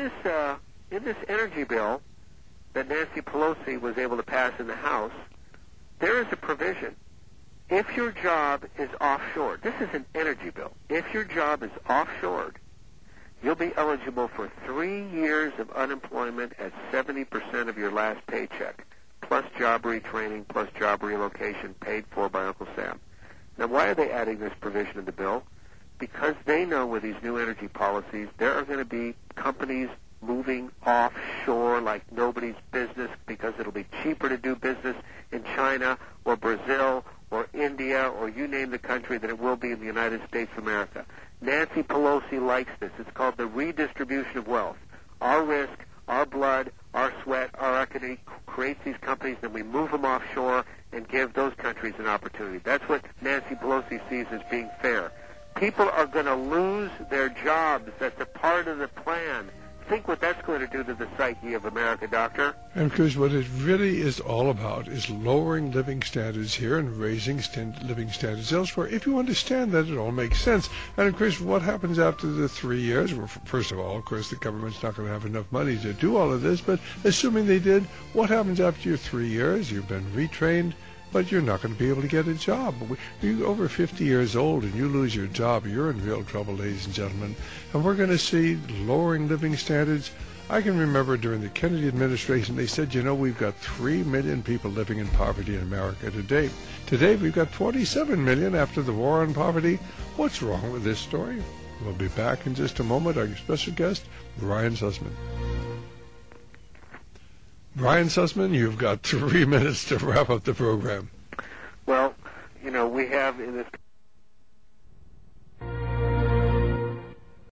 energy bill that Nancy Pelosi was able to pass in the House, there is a provision. If your job is offshore, this is an energy bill. If your job is offshored, you'll be eligible for 3 years of unemployment at 70% of your last paycheck, plus job retraining, plus job relocation paid for by Uncle Sam. Now, why are they adding this provision in the bill? Because they know with these new energy policies, there are going to be companies moving offshore like nobody's business because it'll be cheaper to do business in China or Brazil or India or you name the country than it will be in the United States of America. Nancy Pelosi likes this. It's called the redistribution of wealth. Our risk, our blood, our sweat, our equity creates these companies, and we move them offshore and give those countries an opportunity. That's what Nancy Pelosi sees as being fair. People are going to lose their jobs. That's a part of the plan. Think what that's going to do to the psyche of America, Doctor. And Chris, what it really is all about is lowering living standards here and raising living standards elsewhere. If you understand that, it all makes sense. And, of course, what happens after the 3 years? Well, first of all, of course, the government's not going to have enough money to do all of this, but assuming they did, what happens after your 3 years? You've been retrained, but you're not going to be able to get a job. You're over 50 years old and you lose your job, you're in real trouble, ladies and gentlemen. And we're going to see lowering living standards. I can remember during the Kennedy administration, they said, we've got 3 million people living in poverty in America today. Today, we've got 27 million after the war on poverty. What's wrong with this story? We'll be back in just a moment. Our special guest, Brian Sussman. Brian Sussman, you've got 3 minutes to wrap up the program. Well, we have in this